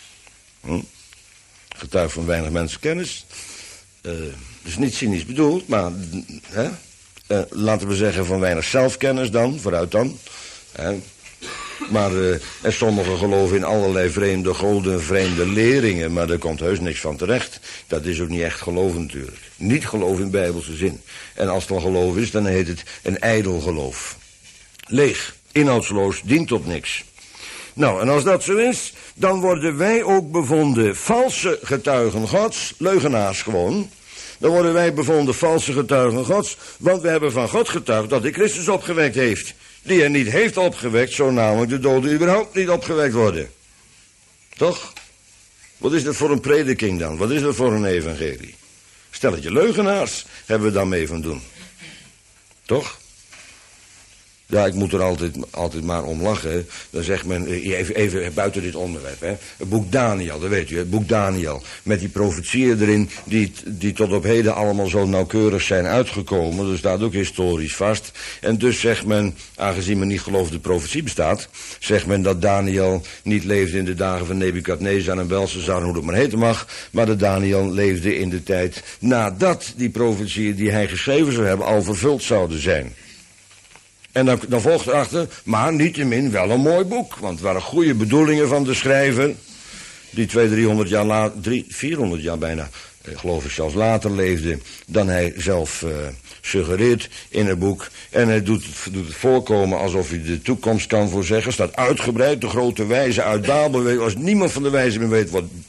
Getuigt van weinig mensenkennis. Dus niet cynisch bedoeld, maar laten we zeggen van weinig zelfkennis dan, vooruit dan. Maar en sommigen geloven in allerlei vreemde goden, vreemde leringen, maar daar komt heus niks van terecht. Dat is ook niet echt geloof natuurlijk. Niet geloof in bijbelse zin. En als het wel geloof is, dan heet het een ijdel geloof. Leeg, inhoudsloos, dient tot niks. Nou, en als dat zo is, dan worden wij ook bevonden valse getuigen Gods, leugenaars gewoon. Dan worden wij bevonden valse getuigen Gods, want we hebben van God getuigd dat hij Christus opgewekt heeft. Die hij niet heeft opgewekt, zo namelijk de doden überhaupt niet opgewekt worden. Toch? Wat is dat voor een prediking dan? Wat is dat voor een evangelie? Stelletje leugenaars hebben we dan mee van doen. Toch? Ja, ik moet er altijd maar om lachen. Dan zegt men, even buiten dit onderwerp, hè. Het boek Daniel, dat weet u, het boek Daniel. Met die profetieën erin, die tot op heden allemaal zo nauwkeurig zijn uitgekomen. Dat staat ook historisch vast. En dus zegt men, aangezien men niet gelooft dat de profetie bestaat, zegt men dat Daniel niet leefde in de dagen van Nebukadnezar en Belshazzar, hoe het maar heten mag. Maar dat Daniel leefde in de tijd nadat die profetieën die hij geschreven zou hebben al vervuld zouden zijn. En dan volgt erachter, maar niettemin wel een mooi boek. Want het waren goede bedoelingen van de schrijver, die 400 jaar bijna, geloof ik zelfs later leefde, dan hij zelf suggereert in het boek. En hij doet het voorkomen alsof hij de toekomst kan voorzeggen. Staat uitgebreid, de grote wijze uit Babel. Als niemand van de wijzen meer weet wat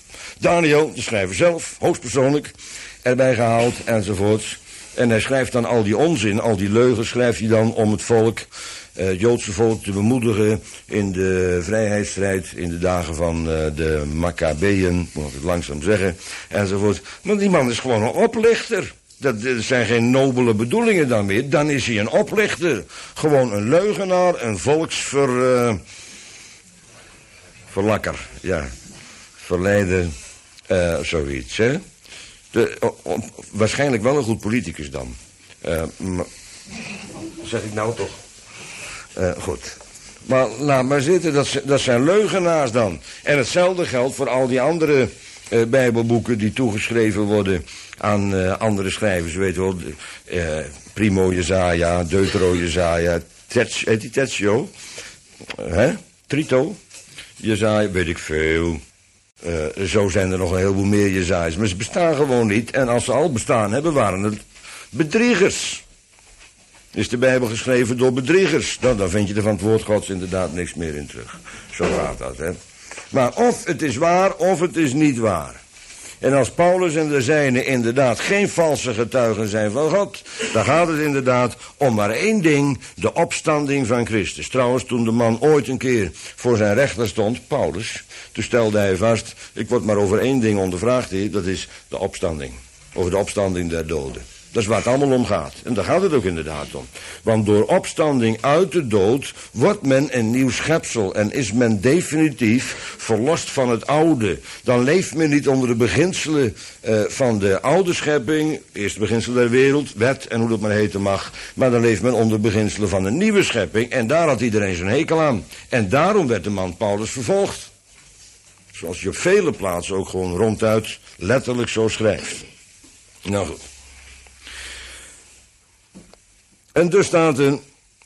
Daniel, de schrijver zelf, hoogstpersoonlijk, erbij gehaald enzovoorts. En hij schrijft dan al die onzin, al die leugens schrijft hij dan om het volk, het Joodse volk te bemoedigen in de vrijheidsstrijd, in de dagen van de Maccabeeën, moet ik het langzaam zeggen, enzovoort. Maar die man is gewoon een oplichter. Dat zijn geen nobele bedoelingen dan meer. Dan is hij een oplichter. Gewoon een leugenaar, een verlakker, ja. Verleider, zoiets, hè. Waarschijnlijk wel een goed politicus dan. Zeg ik nou toch? Goed. Maar laat maar zitten, dat zijn leugenaars dan. En hetzelfde geldt voor al die andere bijbelboeken die toegeschreven worden aan andere schrijvers. Weet je wel, Primo Jesaja, Deutero Jesaja, Tertio, Trito, Jesaja, weet ik veel. Zo zijn er nog een heleboel meer Jesaja's. Maar ze bestaan gewoon niet. En als ze al bestaan hebben, waren het bedriegers. Is de Bijbel geschreven door bedriegers? Dan vind je er van het woord Gods inderdaad niks meer in terug. Zo gaat dat, hè. Maar of het is waar, of het is niet waar. En als Paulus en de zijnen inderdaad geen valse getuigen zijn van God, dan gaat het inderdaad om maar één ding, de opstanding van Christus. Trouwens, toen de man ooit een keer voor zijn rechter stond, Paulus, toen stelde hij vast, ik word maar over één ding ondervraagd, dat is de opstanding. Over de opstanding der doden. Dat is waar het allemaal om gaat. En daar gaat het ook inderdaad om. Want door opstanding uit de dood wordt men een nieuw schepsel. En is men definitief verlost van het oude. Dan leeft men niet onder de beginselen van de oude schepping. Eerst de beginselen der wereld, wet en hoe dat maar heten mag. Maar dan leeft men onder de beginselen van een nieuwe schepping. En daar had iedereen zijn hekel aan. En daarom werd de man Paulus vervolgd. Zoals je op vele plaatsen ook gewoon ronduit letterlijk zo schrijft. Nou goed. En dus staat er,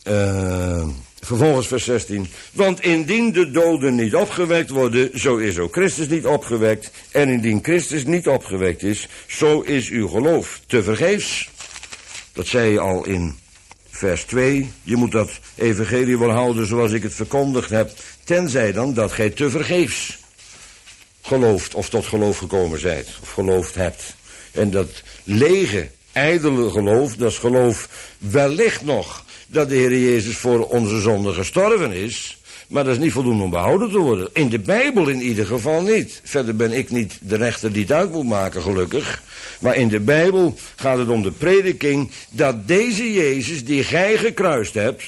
vervolgens vers 16... Want indien de doden niet opgewekt worden, zo is ook Christus niet opgewekt. En indien Christus niet opgewekt is, zo is uw geloof tevergeefs. Dat zei je al in vers 2. Je moet dat evangelie wel houden zoals ik het verkondigd heb. Tenzij dan dat gij tevergeefs gelooft of tot geloof gekomen zijt. Of geloofd hebt. En dat lege, ijdele geloof, dat is geloof wellicht nog dat de Heer Jezus voor onze zonde gestorven is, maar dat is niet voldoende om behouden te worden. In de Bijbel in ieder geval niet. Verder ben ik niet de rechter die het uit moet maken, gelukkig. Maar in de Bijbel gaat het om de prediking dat deze Jezus die gij gekruist hebt,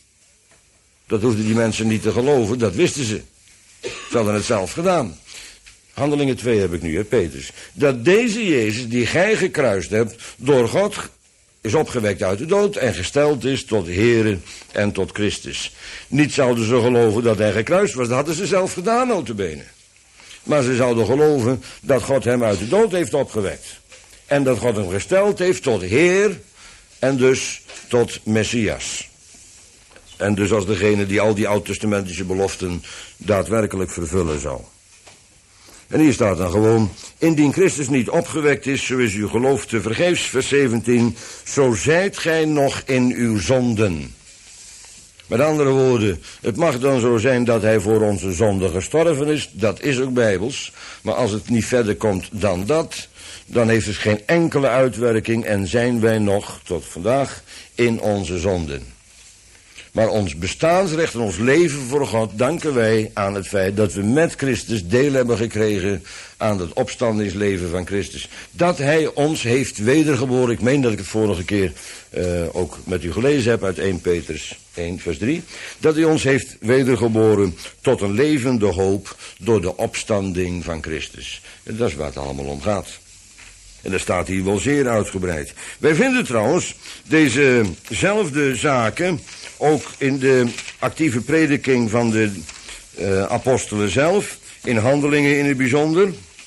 dat hoefden die mensen niet te geloven, dat wisten ze. Ze hadden het zelf gedaan. Handelingen 2 heb ik nu, hè, Petrus. Dat deze Jezus, die gij gekruist hebt, door God is opgewekt uit de dood en gesteld is tot Heere en tot Christus. Niet zouden ze geloven dat hij gekruist was, dat hadden ze zelf gedaan, nota bene. Maar ze zouden geloven dat God hem uit de dood heeft opgewekt. En dat God hem gesteld heeft tot Heer en dus tot Messias. En dus als degene die al die oud-testamentische beloften daadwerkelijk vervullen zal. En hier staat dan gewoon, indien Christus niet opgewekt is, zo is uw geloof tevergeefs, vers 17, zo zijt gij nog in uw zonden. Met andere woorden, het mag dan zo zijn dat hij voor onze zonde gestorven is, dat is ook bijbels, maar als het niet verder komt dan dat, dan heeft het geen enkele uitwerking en zijn wij nog tot vandaag in onze zonden. Maar ons bestaansrecht en ons leven voor God danken wij aan het feit dat we met Christus deel hebben gekregen aan het opstandingsleven van Christus. Dat hij ons heeft wedergeboren. Ik meen dat ik het vorige keer ook met u gelezen heb uit 1 Petrus 1 vers 3. Dat hij ons heeft wedergeboren tot een levende hoop door de opstanding van Christus. En dat is waar het allemaal om gaat. En dat staat hier wel zeer uitgebreid. Wij vinden trouwens dezezelfde zaken ook in de actieve prediking van de apostelen zelf, in Handelingen in het bijzonder.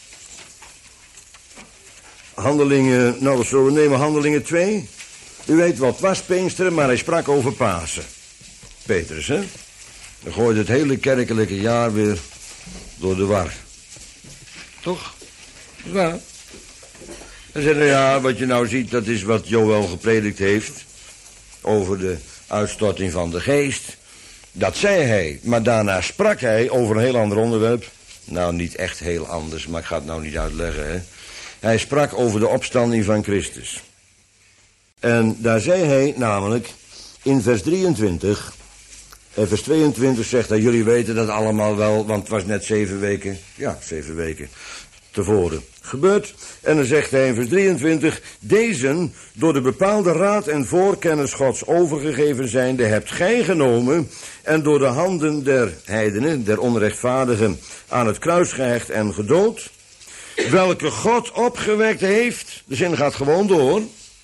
Handelingen, nou dat zullen we nemen, Handelingen 2. U weet wat was Pinksteren, maar hij sprak over Pasen. Petrus, hè? Dan gooit het hele kerkelijke jaar weer door de war. Toch? Ja. Dan zeggen we, ja, wat je nou ziet, dat is wat Joël gepredikt heeft over de uitstorting van de geest. Dat zei hij, maar daarna sprak hij over een heel ander onderwerp. Nou, niet echt heel anders, maar ik ga het nou niet uitleggen, hè. Hij sprak over de opstanding van Christus. En daar zei hij namelijk in vers 23... En vers 22 zegt dat jullie weten dat allemaal wel, want het was net 7 weken, ja, 7 weken tevoren gebeurd. En dan zegt hij in vers 23, deze door de bepaalde raad en voorkennis Gods overgegeven zijnde hebt gij genomen en door de handen der heidenen, der onrechtvaardigen, aan het kruis gehecht en gedood, welke God opgewekt heeft, de zin gaat gewoon door.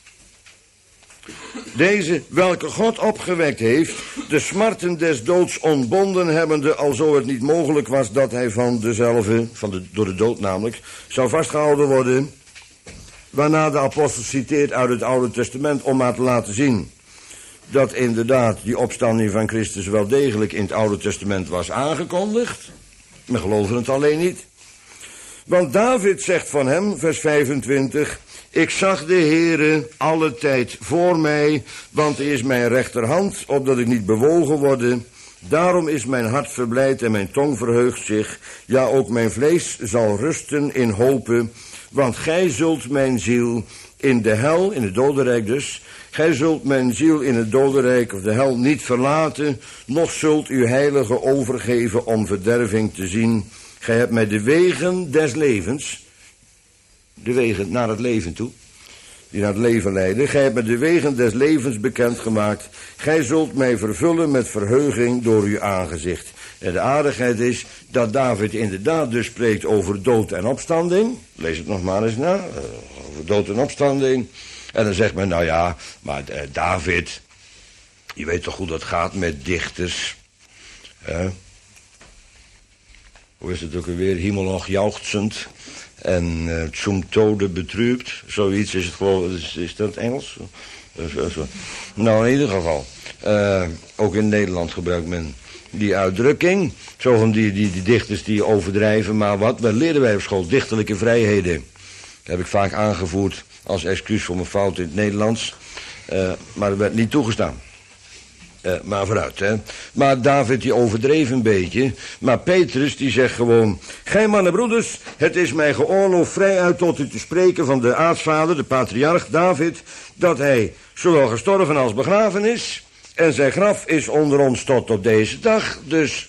Deze, welke God opgewekt heeft, de smarten des doods ontbonden hebbende, alzo het niet mogelijk was dat hij van dezelfde, door de dood namelijk, zou vastgehouden worden. Waarna de apostel citeert uit het Oude Testament om maar te laten zien dat inderdaad die opstanding van Christus wel degelijk in het Oude Testament was aangekondigd. We geloven het alleen niet. Want David zegt van hem, vers 25... Ik zag de Heere alle tijd voor mij, want hij is mijn rechterhand, opdat ik niet bewogen worde. Daarom is mijn hart verblijd en mijn tong verheugt zich. Ja, ook mijn vlees zal rusten in hopen, want gij zult mijn ziel in de hel, in het dodenrijk dus, gij zult mijn ziel in het dodenrijk of de hel niet verlaten, noch zult uw heilige overgeven om verderving te zien. Gij hebt mij de wegen des levens, de wegen naar het leven toe, die naar het leven leiden. Gij hebt me de wegen des levens bekendgemaakt. Gij zult mij vervullen met verheuging door uw aangezicht. En de aardigheid is dat David inderdaad dus spreekt over dood en opstanding. Lees het nog maar eens na, over dood en opstanding. En dan zegt men, nou ja, maar David, je weet toch hoe dat gaat met dichters. Hoe is het ook alweer, Himmeloch jauchzend. En zum Tode betrübt, zoiets is het gewoon, is dat Engels? Nou, in ieder geval, ook in Nederland gebruikt men die uitdrukking. Zo van die dichters die overdrijven, maar wat leren wij op school? Dichterlijke vrijheden. Dat heb ik vaak aangevoerd als excuus voor mijn fout in het Nederlands. Maar dat werd niet toegestaan. Maar vooruit, hè. Maar David die overdreef een beetje. Maar Petrus die zegt gewoon, gij mannen broeders, het is mij geoorloofd vrijuit tot u te spreken van de aartsvader, de patriarch David, dat hij zowel gestorven als begraven is. En zijn graf is onder ons tot op deze dag. Dus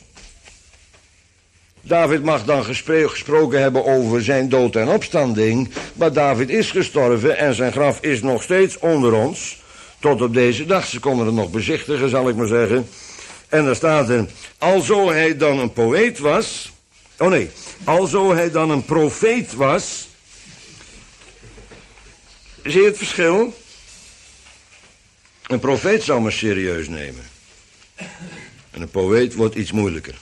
David mag dan gesproken hebben over zijn dood en opstanding. Maar David is gestorven en zijn graf is nog steeds onder ons. Tot op deze dag, ze konden het nog bezichtigen, zal ik maar zeggen. En daar staat er, alzo hij dan een poëet was. Oh nee, alzo hij dan een profeet was. Zie je het verschil? Een profeet zou maar serieus nemen. En een poëet wordt iets moeilijker.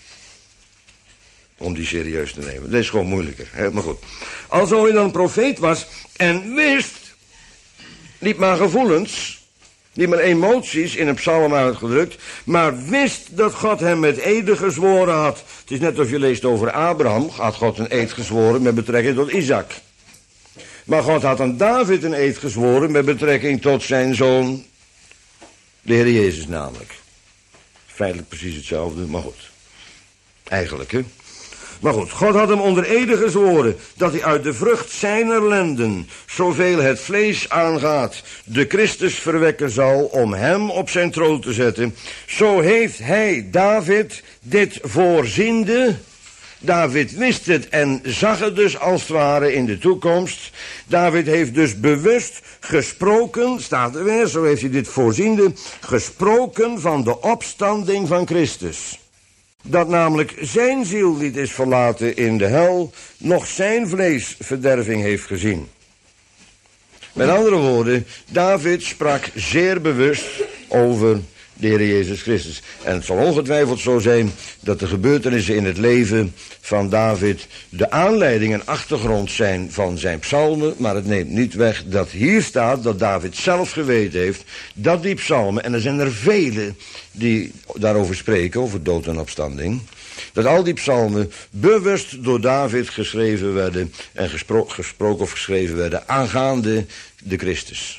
Om die serieus te nemen. Dat is gewoon moeilijker, hè? Maar goed. Alzo hij dan een profeet was en wist, niet maar gevoelens, niet maar emoties in een psalm uitgedrukt, maar wist dat God hem met ede gezworen had. Het is net als je leest over Abraham, had God een eed gezworen met betrekking tot Isaac. Maar God had aan David een eed gezworen met betrekking tot zijn zoon, de Heer Jezus namelijk. Feitelijk precies hetzelfde, maar goed. Eigenlijk, hè. Maar goed, God had hem onder ede gezworen dat hij uit de vrucht zijner lenden, zoveel het vlees aangaat, de Christus verwekken zal om hem op zijn troon te zetten. Zo heeft hij, David, dit voorziende. David wist het en zag het dus als het ware in de toekomst. David heeft dus bewust gesproken, staat er weer, zo heeft hij dit voorziende, gesproken van de opstanding van Christus. Dat namelijk zijn ziel niet is verlaten in de hel, noch zijn vlees verderving heeft gezien. Met andere woorden, David sprak zeer bewust over de Heer Jezus Christus. En het zal ongetwijfeld zo zijn dat de gebeurtenissen in het leven van David de aanleiding en achtergrond zijn van zijn psalmen, maar het neemt niet weg dat hier staat dat David zelf geweten heeft dat die psalmen, en er zijn er vele die daarover spreken, over dood en opstanding, dat al die psalmen bewust door David geschreven werden en gesproken of geschreven werden aangaande de Christus.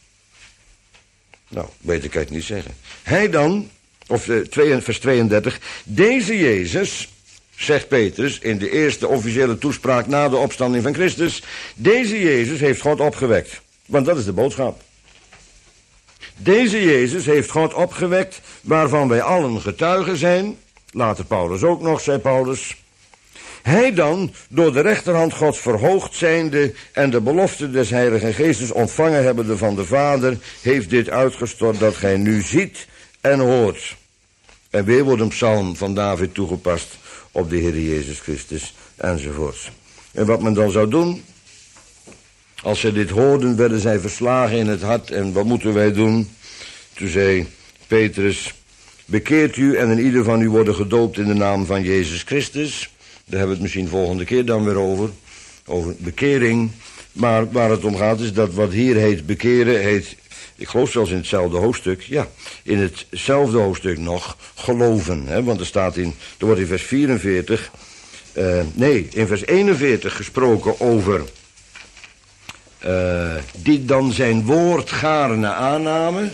Nou, beter kan ik het niet zeggen. Hij dan, vers 32, deze Jezus, zegt Petrus in de eerste officiële toespraak na de opstanding van Christus, deze Jezus heeft God opgewekt. Want dat is de boodschap. Deze Jezus heeft God opgewekt, waarvan wij allen getuigen zijn. Later Paulus ook nog, zei Paulus. Hij dan, door de rechterhand Gods verhoogd zijnde en de belofte des Heiligen Geestes ontvangen hebbende van de Vader, heeft dit uitgestort dat gij nu ziet en hoort. En weer wordt een psalm van David toegepast op de Heer Jezus Christus enzovoorts. En wat men dan zou doen, als zij dit hoorden, werden zij verslagen in het hart. En wat moeten wij doen? Toen zei Petrus, bekeert u en in ieder van u worden gedoopt in de naam van Jezus Christus. Daar hebben we het misschien volgende keer dan weer over bekering. Maar waar het om gaat is dat wat hier heet bekeren, heet, ik geloof zelfs in hetzelfde hoofdstuk, ja, in hetzelfde hoofdstuk nog, geloven. Hè? Want er wordt in vers 44, in vers 41 gesproken over, die dan zijn woord gaarne aannamen.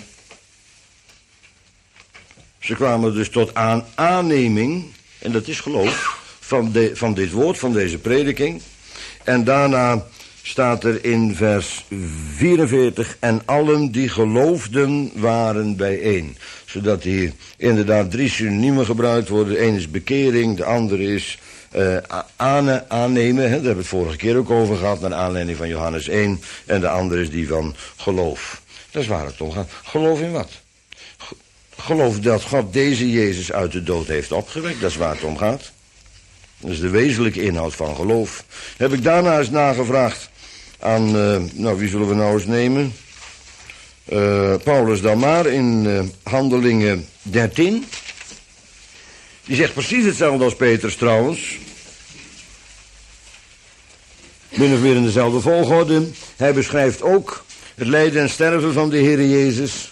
Ze kwamen dus tot aanneming, en dat is geloof, van dit woord, van deze prediking. En daarna staat er in vers 44, en allen die geloofden waren bijeen. Zodat hier inderdaad 3 synoniemen gebruikt worden. Eén is bekering, de andere is aannemen. Daar hebben we het vorige keer ook over gehad, naar aanleiding van Johannes 1. En de andere is die van geloof. Dat is waar het om gaat. Geloof in wat? Geloof dat God deze Jezus uit de dood heeft opgewekt. Dat is waar het om gaat. Dat is de wezenlijke inhoud van geloof. Heb ik daarna eens nagevraagd aan, wie zullen we nou eens nemen? Paulus dan maar in Handelingen 13. Die zegt precies hetzelfde als Petrus trouwens. Min of meer in dezelfde volgorde. Hij beschrijft ook het lijden en sterven van de Heer Jezus.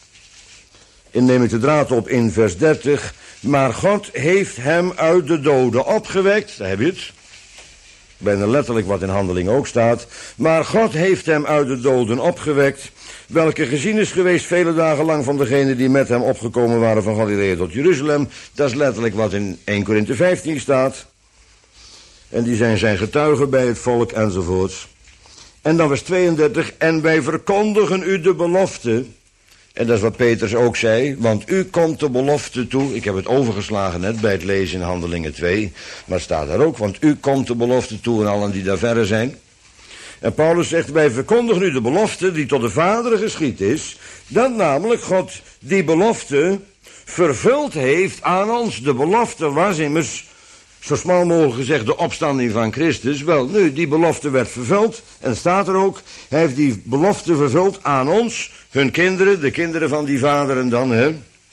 En neem ik de draad op in vers 30. Maar God heeft hem uit de doden opgewekt. Daar heb je het. Bijna letterlijk wat in Handelingen ook staat. Maar God heeft hem uit de doden opgewekt. Welke gezien is geweest vele dagen lang van degenen die met hem opgekomen waren van Galilea tot Jeruzalem. Dat is letterlijk wat in 1 Korinthe 15 staat. En die zijn getuigen bij het volk enzovoorts. En dan vers 32. En wij verkondigen u de belofte. En dat is wat Petrus ook zei, want u komt de belofte toe. Ik heb het overgeslagen net bij het lezen in Handelingen 2. Maar het staat daar ook, want u komt de belofte toe en allen die daar verre zijn. En Paulus zegt, wij verkondigen u de belofte die tot de Vader geschied is. Dat namelijk God die belofte vervuld heeft aan ons. De belofte was immers, zo smal mogelijk gezegd, de opstanding van Christus. Wel, nu, die belofte werd vervuld. En staat er ook, hij heeft die belofte vervuld aan ons, hun kinderen, de kinderen van die vaderen dan, hè.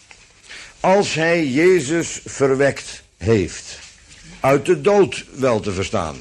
Als hij Jezus verwekt heeft. Uit de dood wel te verstaan.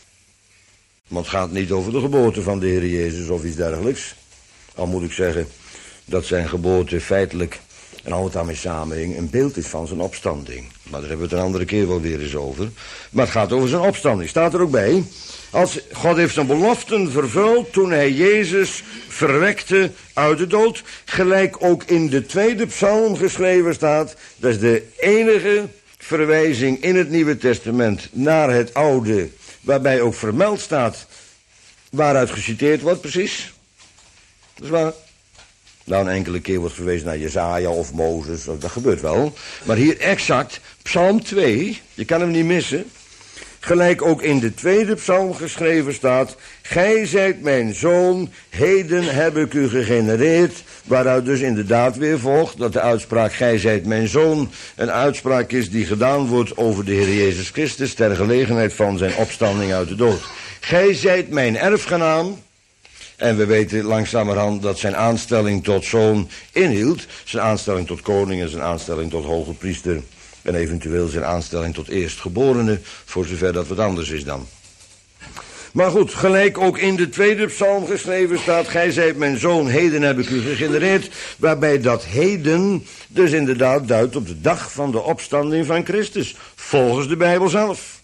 Want het gaat niet over de geboorte van de Heer Jezus of iets dergelijks. Al moet ik zeggen dat zijn geboorte feitelijk, en al wat daarmee samenhing, een beeld is van zijn opstanding. Maar daar hebben we het een andere keer wel weer eens over. Maar het gaat over zijn opstanding. Staat er ook bij. God heeft zijn beloften vervuld toen hij Jezus verwekte uit de dood. Gelijk ook in de 2e psalm geschreven staat. Dat is de enige verwijzing in het Nieuwe Testament naar het Oude. Waarbij ook vermeld staat waaruit geciteerd wordt precies. Dat is waar. Nou, een enkele keer wordt verwezen naar Jesaja of Mozes. Dat gebeurt wel. Maar hier exact, Psalm 2. Je kan hem niet missen. Gelijk ook in de 2e psalm geschreven staat. Gij zijt mijn zoon, heden heb ik u gegenereerd. Waaruit dus inderdaad weer volgt dat de uitspraak gij zijt mijn zoon een uitspraak is die gedaan wordt over de Heer Jezus Christus ter gelegenheid van zijn opstanding uit de dood. Gij zijt mijn erfgenaam. En we weten langzamerhand dat zijn aanstelling tot zoon inhield. Zijn aanstelling tot koning en zijn aanstelling tot hoge priester. En eventueel zijn aanstelling tot eerstgeborene, voor zover dat wat anders is dan. Maar goed, gelijk ook in de 2e psalm geschreven staat, gij zijt mijn zoon, heden heb ik u gegenereerd. Waarbij dat heden dus inderdaad duidt op de dag van de opstanding van Christus. Volgens de Bijbel zelf.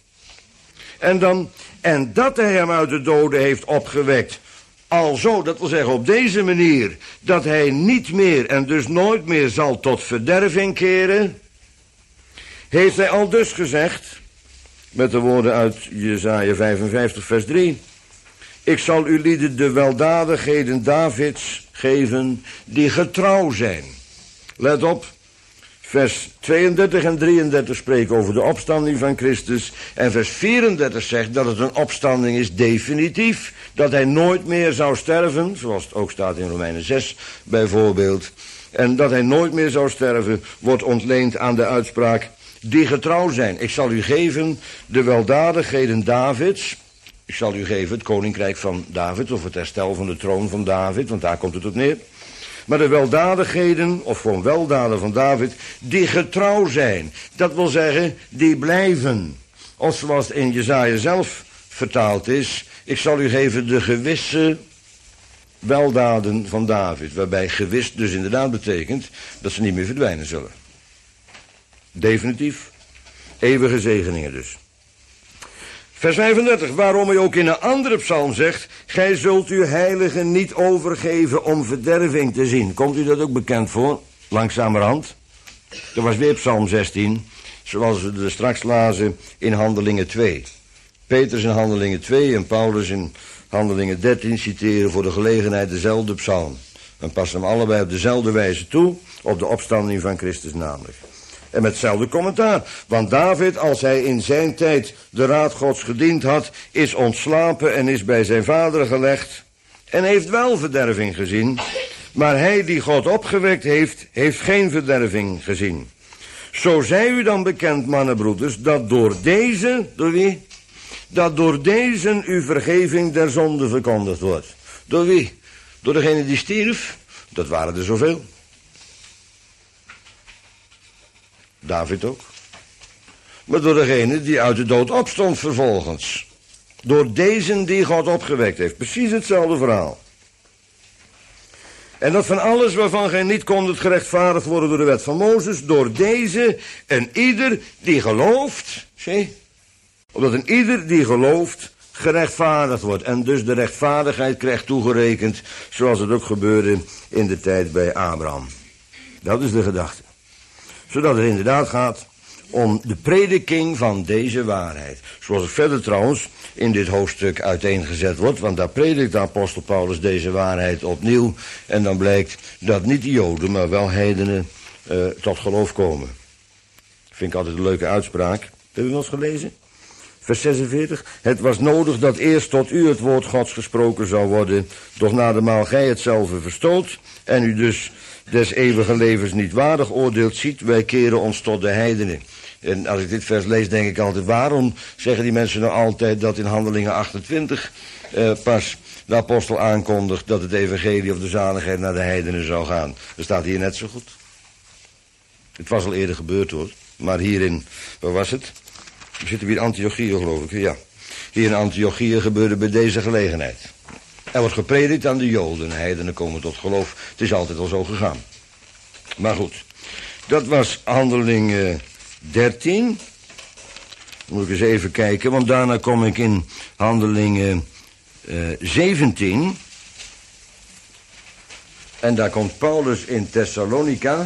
En dat hij hem uit de doden heeft opgewekt. Alzo, dat wil zeggen op deze manier, dat hij niet meer en dus nooit meer zal tot verderving keren. Heeft hij al dus gezegd, met de woorden uit Jesaja 55 vers 3. Ik zal u lieden de weldadigheden Davids geven die getrouw zijn. Let op, vers 32 en 33 spreken over de opstanding van Christus. En vers 34 zegt dat het een opstanding is definitief. Dat hij nooit meer zou sterven, zoals het ook staat in Romeinen 6 bijvoorbeeld. En dat hij nooit meer zou sterven wordt ontleend aan de uitspraak die getrouw zijn. Ik zal u geven de weldadigheden Davids. Ik zal u geven het koninkrijk van David, of het herstel van de troon van David, want daar komt het op neer. Maar de weldadigheden, of gewoon weldaden van David, die getrouw zijn. Dat wil zeggen, die blijven. Of zoals het in Jesaja zelf vertaald is, ik zal u geven de gewisse weldaden van David. Waarbij gewis dus inderdaad betekent dat ze niet meer verdwijnen zullen. Definitief. Eeuwige zegeningen dus. Vers 35, waarom hij ook in een andere psalm zegt, gij zult uw heiligen niet overgeven om verderving te zien. Komt u dat ook bekend voor? Langzamerhand. Er was weer psalm 16, zoals we er straks lazen in Handelingen 2. Petrus in Handelingen 2 en Paulus in Handelingen 13 citeren voor de gelegenheid dezelfde psalm. En passen hem allebei op dezelfde wijze toe, op de opstanding van Christus namelijk. En met hetzelfde commentaar. Want David, als hij in zijn tijd de raad Gods gediend had, is ontslapen en is bij zijn vader gelegd. En heeft wel verderving gezien. Maar hij die God opgewekt heeft, heeft geen verderving gezien. Zo zij u dan bekend, mannenbroeders, dat door deze, door wie? Dat door deze uw vergeving der zonde verkondigd wordt. Door wie? Door degene die stierf? Dat waren er zoveel. David ook. Maar door degene die uit de dood opstond vervolgens. Door deze die God opgewekt heeft. Precies hetzelfde verhaal. En dat van alles waarvan gij niet kondet gerechtvaardigd worden door de wet van Mozes. Door deze en ieder die gelooft. Zie? Omdat een ieder die gelooft gerechtvaardigd wordt. En dus de rechtvaardigheid krijgt toegerekend. Zoals het ook gebeurde in de tijd bij Abraham. Dat is de gedachte. Zodat het inderdaad gaat om de prediking van deze waarheid. Zoals het verder trouwens in dit hoofdstuk uiteengezet wordt. Want daar predikt de apostel Paulus deze waarheid opnieuw. En dan blijkt dat niet de Joden, maar wel heidenen tot geloof komen. Vind ik altijd een leuke uitspraak. Heb je wel eens gelezen? Vers 46. Het was nodig dat eerst tot u het woord Gods gesproken zou worden. Doch nadermaal gij hetzelfde verstoot en u dus des eeuwige levens niet waardig oordeelt ziet, wij keren ons tot de heidenen. En als ik dit vers lees, denk ik altijd, waarom zeggen die mensen nou altijd dat in Handelingen 28 pas de apostel aankondigt dat het evangelie of de zaligheid naar de heidenen zou gaan? Dat staat hier net zo goed. Het was al eerder gebeurd hoor, maar hierin, waar was het? We zitten hier in Antiochië geloof ik, ja. Hier in Antiochië gebeurde bij deze gelegenheid. Er wordt gepredikt aan de Joden, de heidenen komen tot geloof. Het is altijd al zo gegaan. Maar goed, dat was Handeling 13. Dan moet ik eens even kijken, want daarna kom ik in Handelingen 17. En daar komt Paulus in Thessalonica.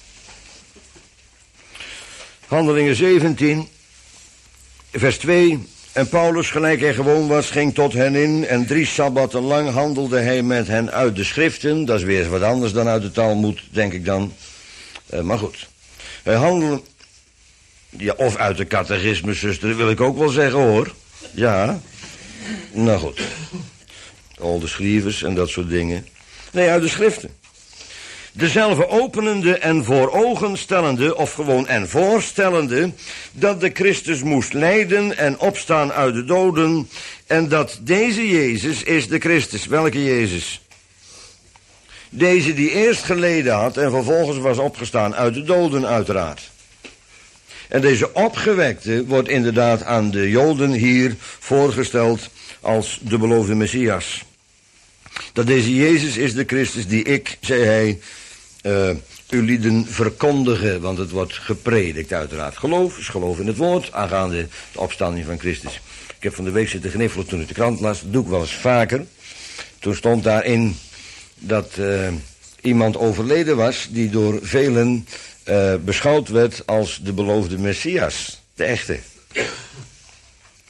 Handelingen 17, vers 2... En Paulus, gelijk hij gewoon was, ging tot hen in en 3 sabbatten lang handelde hij met hen uit de schriften. Dat is weer wat anders dan uit de Talmoed, denk ik dan. Maar goed. Hij handelde, ja, of uit de catechismus, zuster, dat wil ik ook wel zeggen hoor. Ja. Nou goed. Al de schrijvers en dat soort dingen. Nee, uit de schriften. Dezelfde openende en voor ogen stellende, of gewoon en voorstellende, dat de Christus moest lijden en opstaan uit de doden, en dat deze Jezus is de Christus. Welke Jezus? Deze die eerst geleden had en vervolgens was opgestaan uit de doden uiteraard. En deze opgewekte wordt inderdaad aan de Joden hier voorgesteld als de beloofde Messias. Dat deze Jezus is de Christus die ik, zei hij, u lieden verkondigen, want het wordt gepredikt uiteraard. Geloof is geloof in het woord, aangaande de opstanding van Christus. Ik heb van de week zitten gniffelen toen ik de krant las, dat doe ik wel eens vaker. Toen stond daarin dat iemand overleden was die door velen beschouwd werd als de beloofde Messias, de echte.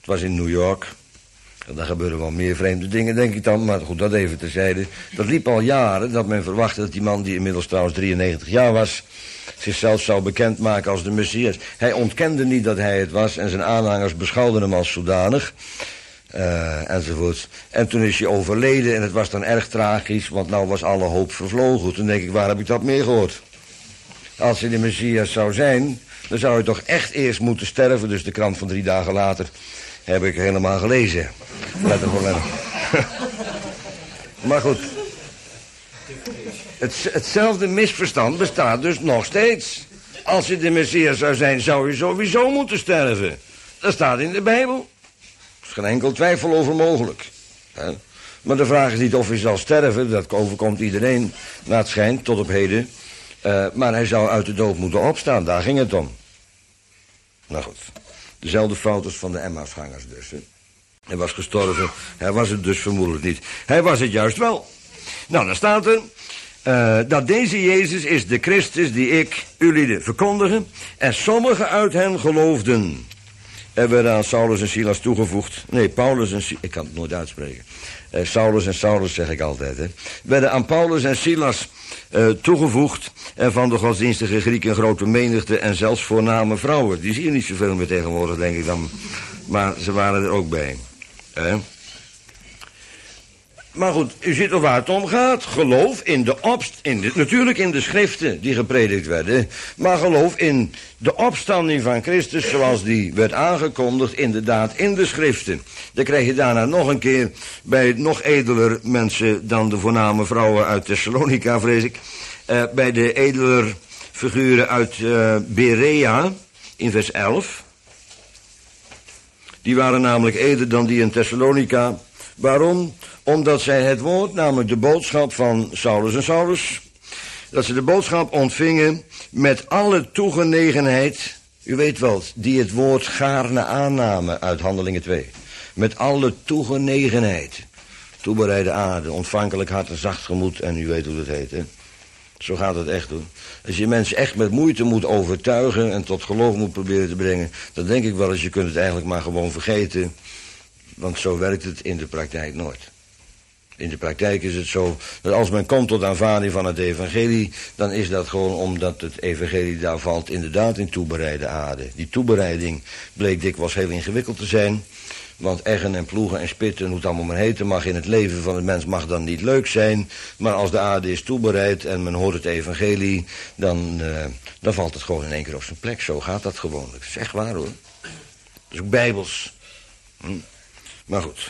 Het was in New York. En daar gebeuren wel meer vreemde dingen, denk ik dan. Maar goed, dat even terzijde. Dat liep al jaren dat men verwachtte dat die man, die inmiddels trouwens 93 jaar was, zichzelf zou bekendmaken als de Messias. Hij ontkende niet dat hij het was en zijn aanhangers beschouwden hem als zodanig. Enzovoort. En toen is hij overleden en het was dan erg tragisch, want nou was alle hoop vervlogen. Toen denk ik, waar heb ik dat meer gehoord? Als hij de Messias zou zijn, dan zou hij toch echt eerst moeten sterven. Dus de krant van 3 dagen later heb ik helemaal gelezen. Letter voor letter. Maar goed. Hetzelfde misverstand bestaat dus nog steeds. Als je de Messias zou zijn, zou je sowieso moeten sterven. Dat staat in de Bijbel. Er is geen enkel twijfel over mogelijk. Maar de vraag is niet of hij zal sterven. Dat overkomt iedereen, naar het schijnt, tot op heden. Maar hij zou uit de dood moeten opstaan. Daar ging het om. Nou goed. Dezelfde fout als van de Emmausgangers dus. Hè. Hij was gestorven. Hij was het dus vermoedelijk niet. Hij was het juist wel. Nou, dan staat er dat deze Jezus is de Christus die ik, ulieden, verkondigen. En sommigen uit hen geloofden. Er werden aan Saulus en Silas toegevoegd. Nee, Paulus en Silas. Ik kan het nooit uitspreken. Saulus en Saulus zeg ik altijd. Hè. Werden aan Paulus en Silas toegevoegd. En van de godsdienstige Grieken een grote menigte. En zelfs voorname vrouwen. Die zie je niet zoveel meer tegenwoordig, denk ik dan. Maar ze waren er ook bij. Maar goed, u ziet er waar het om gaat. Geloof in de natuurlijk in de schriften die gepredikt werden. Maar geloof in de opstanding van Christus zoals die werd aangekondigd, inderdaad in de schriften. Dan krijg je daarna nog een keer bij nog edeler mensen dan de voorname vrouwen uit Thessalonica, vrees ik. Bij de edeler figuren uit Berea in vers 11. Die waren namelijk eder dan die in Thessalonica. Waarom? Omdat zij het woord, namelijk de boodschap van Saulus en Saulus, dat ze de boodschap ontvingen met alle toegenegenheid, u weet wel, die het woord gaarne aannamen uit Handelingen 2. Met alle toegenegenheid. Toebereide aarde, ontvankelijk hart en zacht gemoed, en u weet hoe dat heet, hè. Zo gaat het echt, hoor. Als je mensen echt met moeite moet overtuigen en tot geloof moet proberen te brengen, dan denk ik wel eens, je kunt het eigenlijk maar gewoon vergeten. Want zo werkt het in de praktijk nooit. In de praktijk is het zo dat als men komt tot aanvaarding van het evangelie, dan is dat gewoon omdat het evangelie daar valt inderdaad in toebereide aarde. Die toebereiding bleek dikwijls heel ingewikkeld te zijn. Want eggen en ploegen en spitten, hoe het allemaal maar heten mag, in het leven van het mens mag dan niet leuk zijn. Maar als de aarde is toebereid en men hoort het evangelie, dan valt het gewoon in één keer op zijn plek. Zo gaat dat gewoonlijk. Dat is echt waar, hoor. Dat is ook bijbels. Maar goed.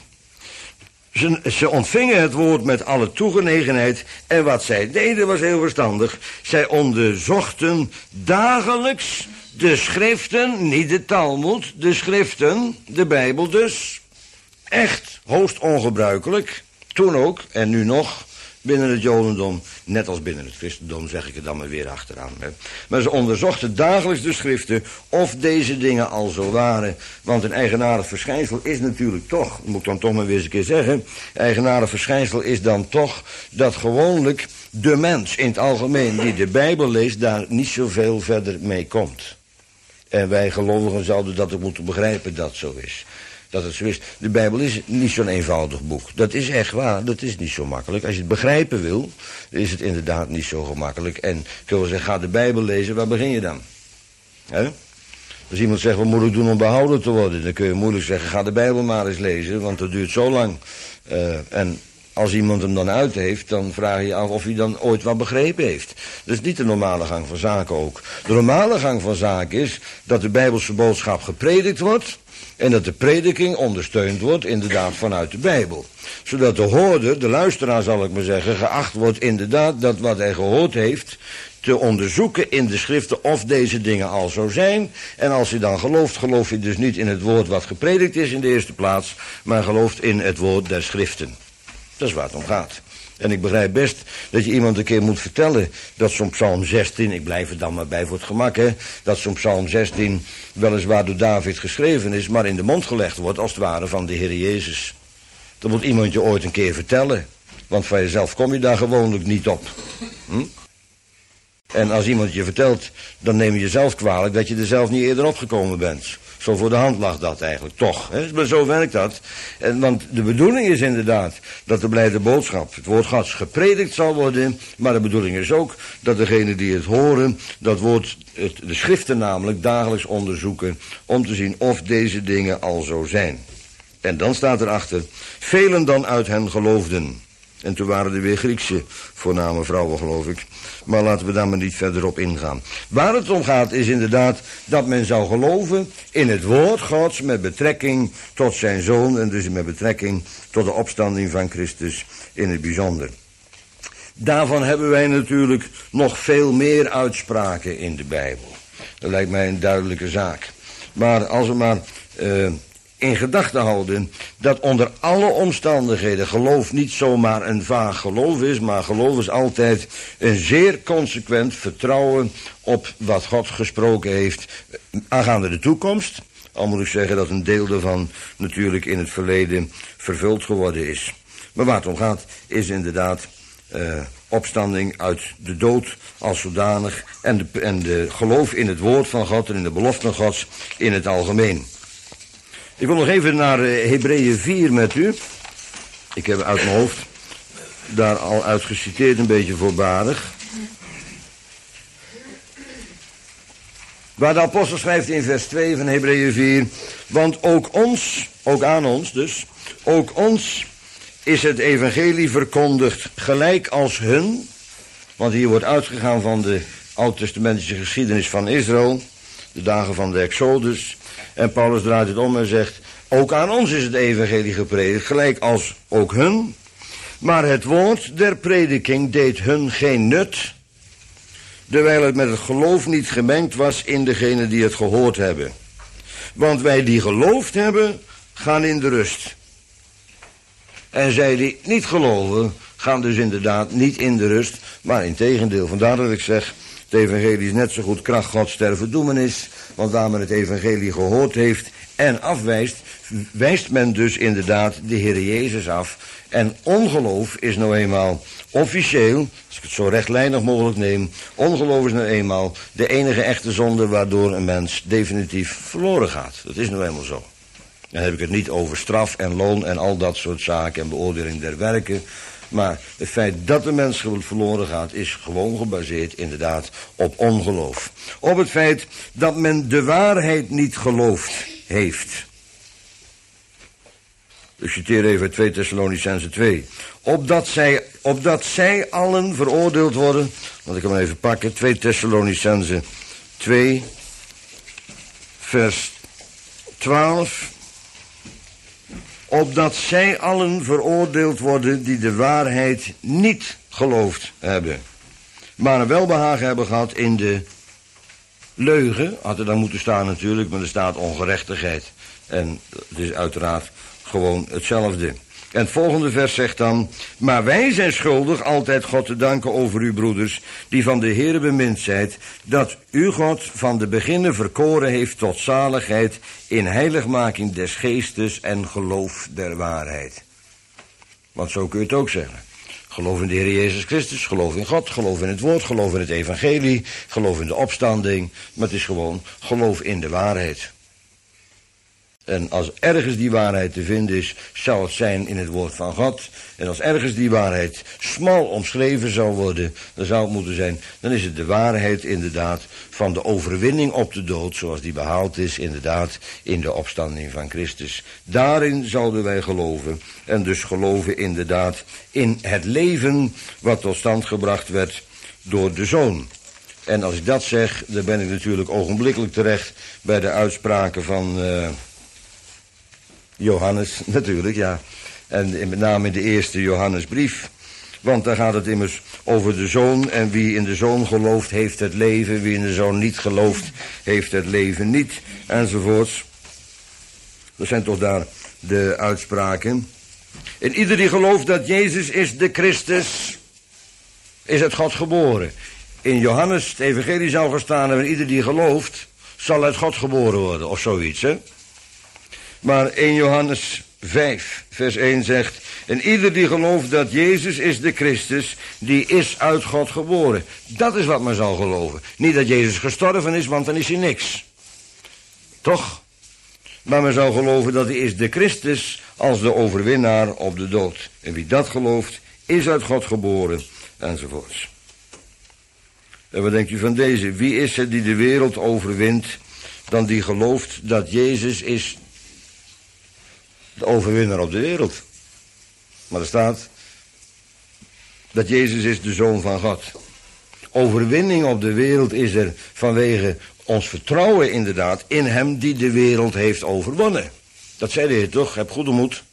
Ze ontvingen het woord met alle toegenegenheid. En wat zij deden was heel verstandig. Zij onderzochten dagelijks de schriften, niet de Talmud, de schriften, de Bijbel dus. Echt hoogst ongebruikelijk. Toen ook, en nu nog, binnen het Jodendom, net als binnen het Christendom, zeg ik er dan maar weer achteraan. Hè. Maar ze onderzochten dagelijks de schriften of deze dingen al zo waren. Want een eigenaardig verschijnsel is natuurlijk toch, moet ik dan toch maar weer eens een keer zeggen, eigenaardig verschijnsel is dan toch dat gewoonlijk de mens in het algemeen die de Bijbel leest daar niet zoveel verder mee komt. En wij gelovigen zouden dat ook moeten begrijpen dat zo is. Dat het zo is. De Bijbel is niet zo'n eenvoudig boek. Dat is echt waar, dat is niet zo makkelijk. Als je het begrijpen wil, is het inderdaad niet zo gemakkelijk. En kunnen we zeggen, ga de Bijbel lezen, waar begin je dan? He? Als iemand zegt, wat moet ik doen om behouden te worden? Dan kun je moeilijk zeggen, ga de Bijbel maar eens lezen, want dat duurt zo lang. En als iemand hem dan uit heeft, dan vraag je je af of hij dan ooit wat begrepen heeft. Dat is niet de normale gang van zaken ook. De normale gang van zaken is dat de Bijbelse boodschap gepredikt wordt en dat de prediking ondersteund wordt, inderdaad, vanuit de Bijbel. Zodat de hoorder, de luisteraar zal ik maar zeggen, geacht wordt inderdaad dat wat hij gehoord heeft te onderzoeken in de schriften of deze dingen al zo zijn. En als je dan gelooft, geloof je dus niet in het woord wat gepredikt is in de eerste plaats, maar gelooft in het woord der schriften. Dat is waar het om gaat. En ik begrijp best dat je iemand een keer moet vertellen dat zo'n Psalm 16, ik blijf er dan maar bij voor het gemak, hè, dat zo'n Psalm 16 weliswaar door David geschreven is, maar in de mond gelegd wordt als het ware van de Heer Jezus. Dat moet iemand je ooit een keer vertellen, want van jezelf kom je daar gewoonlijk niet op. En als iemand je vertelt, dan neem je jezelf kwalijk dat je er zelf niet eerder opgekomen bent. Zo voor de hand lag dat eigenlijk, toch. Hè? Maar zo werkt dat. Want de bedoeling is inderdaad dat de blijde boodschap, het woord Gods, gepredikt zal worden. Maar de bedoeling is ook dat degenen die het horen, dat woord, de schriften namelijk, dagelijks onderzoeken om te zien of deze dingen al zo zijn. En dan staat erachter, velen dan uit hen geloofden. En toen waren er weer Griekse voorname vrouwen, geloof ik. Maar laten we daar maar niet verder op ingaan. Waar het om gaat is inderdaad dat men zou geloven in het woord Gods met betrekking tot zijn zoon en dus met betrekking tot de opstanding van Christus in het bijzonder. Daarvan hebben wij natuurlijk nog veel meer uitspraken in de Bijbel. Dat lijkt mij een duidelijke zaak. Maar als we maar in gedachten houden dat onder alle omstandigheden geloof niet zomaar een vaag geloof is, maar geloof is altijd een zeer consequent vertrouwen op wat God gesproken heeft aangaande de toekomst. Al moet ik zeggen dat een deel daarvan natuurlijk in het verleden vervuld geworden is. Maar waar het om gaat is inderdaad opstanding uit de dood als zodanig en de geloof in het woord van God en in de beloften Gods in het algemeen. Ik wil nog even naar Hebreeën 4 met u. Ik heb uit mijn hoofd daar al uit geciteerd, een beetje voorbarig. Waar de apostel schrijft in vers 2 van Hebreeën 4. Want ook aan ons dus, ook ons is het evangelie verkondigd gelijk als hun. Want hier wordt uitgegaan van de oud-testamentische geschiedenis van Israël. De dagen van de Exodus. En Paulus draait het om en zegt, ook aan ons is het evangelie gepredikt, gelijk als ook hun. Maar het woord der prediking deed hun geen nut, terwijl het met het geloof niet gemengd was in degenen die het gehoord hebben. Want wij die geloofd hebben, gaan in de rust. En zij die niet geloven, gaan dus inderdaad niet in de rust, maar integendeel. Vandaar dat ik zeg, het evangelie is net zo goed kracht Gods ter verdoemenis. Want waar men het evangelie gehoord heeft en afwijst, wijst men dus inderdaad de Heer Jezus af. En ongeloof is nou eenmaal officieel, als ik het zo rechtlijnig mogelijk neem, ongeloof is nou eenmaal de enige echte zonde waardoor een mens definitief verloren gaat. Dat is nou eenmaal zo. Dan heb ik het niet over straf en loon en al dat soort zaken en beoordeling der werken. Maar het feit dat de mens verloren gaat is gewoon gebaseerd inderdaad op ongeloof. Op het feit dat men de waarheid niet geloofd heeft. Ik citeer even 2 Thessalonicenzen 2. Opdat zij allen veroordeeld worden. Laat ik hem even pakken. 2 Thessalonicenzen 2 vers 12. Opdat zij allen veroordeeld worden die de waarheid niet geloofd hebben. Maar een welbehagen hebben gehad in de leugen. Had er dan moeten staan natuurlijk, maar er staat ongerechtigheid. En het is uiteraard gewoon hetzelfde. En het volgende vers zegt dan, maar wij zijn schuldig altijd God te danken over u broeders, die van de Heere bemind zijt, dat u God van de beginnen verkoren heeft tot zaligheid in heiligmaking des geestes en geloof der waarheid. Want zo kun je het ook zeggen. Geloof in de Heer Jezus Christus, geloof in God, geloof in het woord, geloof in het evangelie, geloof in de opstanding, maar het is gewoon geloof in de waarheid. En als ergens die waarheid te vinden is, zou het zijn in het woord van God. En als ergens die waarheid smal omschreven zou worden, dan zou het moeten zijn, dan is het de waarheid inderdaad van de overwinning op de dood, zoals die behaald is inderdaad in de opstanding van Christus. Daarin zouden wij geloven en dus geloven inderdaad in het leven wat tot stand gebracht werd door de Zoon. En als ik dat zeg, dan ben ik natuurlijk ogenblikkelijk terecht bij de uitspraken van Johannes, natuurlijk, ja. En met name in de eerste Johannesbrief. Want daar gaat het immers over de Zoon. En wie in de Zoon gelooft, heeft het leven. Wie in de Zoon niet gelooft, heeft het leven niet. Enzovoorts. Dat zijn toch daar de uitspraken. En ieder die gelooft dat Jezus is de Christus, is uit God geboren. In Johannes, het evangelie zou gestaan hebben, ieder die gelooft, zal uit God geboren worden. Of zoiets, hè. Maar 1 Johannes 5, vers 1 zegt, En ieder die gelooft dat Jezus is de Christus, die is uit God geboren. Dat is wat men zal geloven. Niet dat Jezus gestorven is, want dan is hij niks. Toch? Maar men zal geloven dat hij is de Christus als de overwinnaar op de dood. En wie dat gelooft, is uit God geboren, enzovoorts. En wat denkt u van deze? Wie is het die de wereld overwint dan die gelooft dat Jezus is de overwinnaar op de wereld? Maar er staat dat Jezus is de Zoon van God. Overwinning op de wereld is er vanwege ons vertrouwen inderdaad in hem die de wereld heeft overwonnen. Dat zei de Heer toch? Heb goede moed.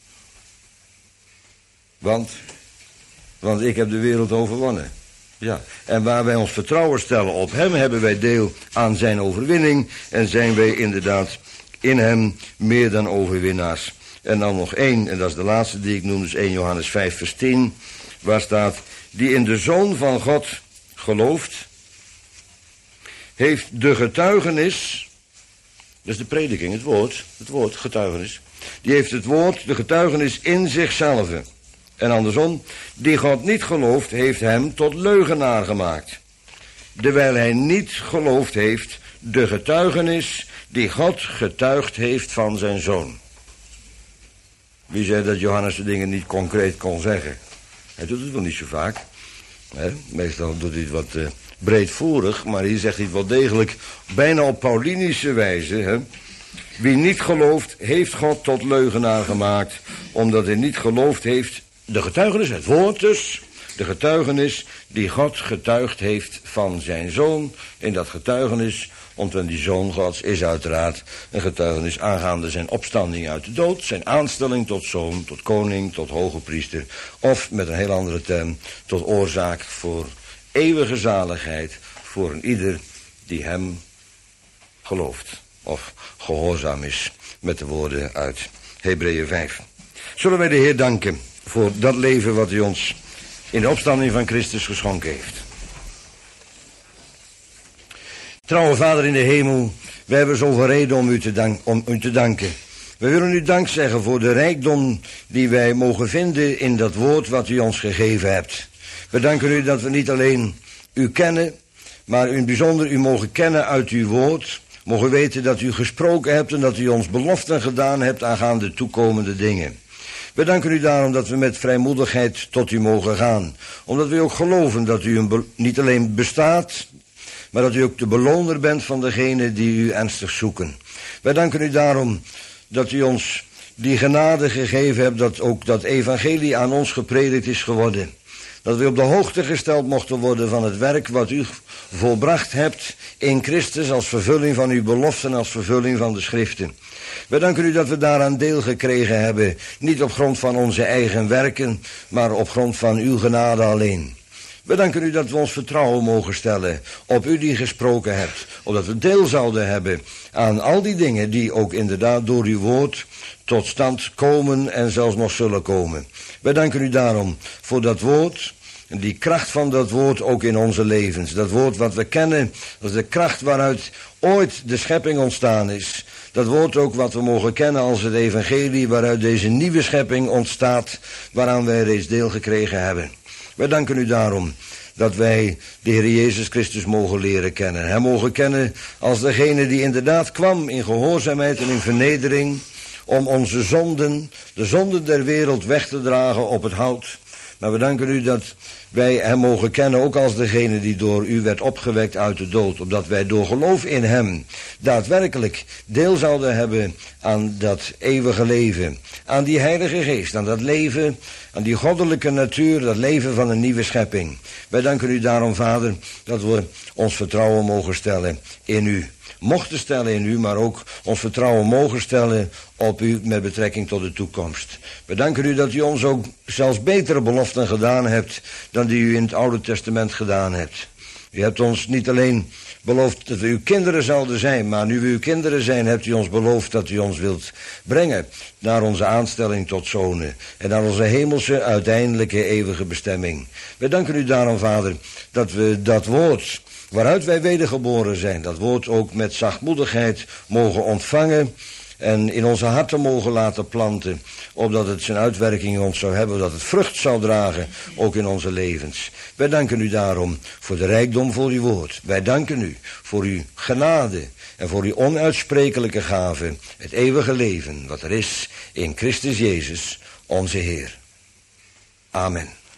Want ik heb de wereld overwonnen. Ja, en waar wij ons vertrouwen stellen op hem, hebben wij deel aan zijn overwinning en zijn wij inderdaad in hem meer dan overwinnaars. En dan nog één, en dat is de laatste die ik noem, dus 1 Johannes 5 vers 10, waar staat, die in de Zoon van God gelooft, heeft de getuigenis, dat is de prediking, het woord, getuigenis, die heeft het woord, de getuigenis in zichzelf. En andersom, die God niet gelooft, heeft hem tot leugenaar gemaakt. Terwijl hij niet geloofd heeft, de getuigenis die God getuigd heeft van zijn Zoon. Wie zei dat Johannes de dingen niet concreet kon zeggen? Hij doet het wel niet zo vaak. Meestal doet hij het wat breedvoerig, maar hier zegt hij het wel degelijk, bijna op Paulinische wijze. Wie niet gelooft, heeft God tot leugenaar gemaakt, omdat hij niet geloofd heeft. De getuigenis, het woord dus, de getuigenis die God getuigd heeft van zijn Zoon. En dat getuigenis omtrent die Zoon Gods is uiteraard een getuigenis aangaande zijn opstanding uit de dood, zijn aanstelling tot zoon, tot koning, tot hoge priester, of met een heel andere term, tot oorzaak voor eeuwige zaligheid voor een ieder die hem gelooft of gehoorzaam is, met de woorden uit Hebreeën 5. Zullen wij de Heer danken voor dat leven wat hij ons in de opstanding van Christus geschonken heeft. Trouwe Vader in de hemel, wij hebben zoveel reden om u te danken. We willen u dank zeggen voor de rijkdom die wij mogen vinden in dat woord wat u ons gegeven hebt. We danken u dat we niet alleen u kennen, maar in het bijzonder u mogen kennen uit uw woord. Mogen weten dat u gesproken hebt en dat u ons beloften gedaan hebt aangaande toekomende dingen. We danken u daarom dat we met vrijmoedigheid tot u mogen gaan. Omdat we ook geloven dat u niet alleen bestaat, maar dat u ook de beloner bent van degenen die u ernstig zoeken. Wij danken u daarom dat u ons die genade gegeven hebt, dat ook dat evangelie aan ons gepredikt is geworden. Dat we op de hoogte gesteld mochten worden van het werk wat u volbracht hebt in Christus als vervulling van uw beloften, als vervulling van de schriften. Wij danken u dat we daaraan deel gekregen hebben, niet op grond van onze eigen werken, maar op grond van uw genade alleen. We danken u dat we ons vertrouwen mogen stellen op u die gesproken hebt, opdat we deel zouden hebben aan al die dingen die ook inderdaad door uw woord tot stand komen en zelfs nog zullen komen. Wij danken u daarom voor dat woord, en die kracht van dat woord ook in onze levens. Dat woord wat we kennen, dat is de kracht waaruit ooit de schepping ontstaan is. Dat woord ook wat we mogen kennen als het evangelie, waaruit deze nieuwe schepping ontstaat, waaraan wij reeds deel gekregen hebben. Wij danken u daarom dat wij de Heer Jezus Christus mogen leren kennen. Hem mogen kennen als degene die inderdaad kwam in gehoorzaamheid en in vernedering, om onze zonden, de zonden der wereld weg te dragen op het hout. Maar we danken u dat wij hem mogen kennen ook als degene die door u werd opgewekt uit de dood. Opdat wij door geloof in hem daadwerkelijk deel zouden hebben aan dat eeuwige leven. Aan die heilige geest, aan dat leven, aan die goddelijke natuur, dat leven van een nieuwe schepping. Wij danken u daarom, Vader, dat we ons vertrouwen mogen stellen in u. Mochten stellen in u, maar ook ons vertrouwen mogen stellen op u met betrekking tot de toekomst. We danken u dat u ons ook zelfs betere beloften gedaan hebt dan die u in het Oude Testament gedaan hebt. U hebt ons niet alleen beloofd dat we uw kinderen zouden zijn, maar nu we uw kinderen zijn, hebt u ons beloofd dat u ons wilt brengen naar onze aanstelling tot zonen en naar onze hemelse uiteindelijke eeuwige bestemming. We danken u daarom, Vader, dat we dat woord waaruit wij wedergeboren zijn, dat woord ook met zachtmoedigheid mogen ontvangen en in onze harten mogen laten planten, opdat het zijn uitwerking in ons zou hebben, dat het vrucht zou dragen, ook in onze levens. Wij danken u daarom voor de rijkdom voor uw woord. Wij danken u voor uw genade en voor uw onuitsprekelijke gave, het eeuwige leven, wat er is in Christus Jezus, onze Heer. Amen.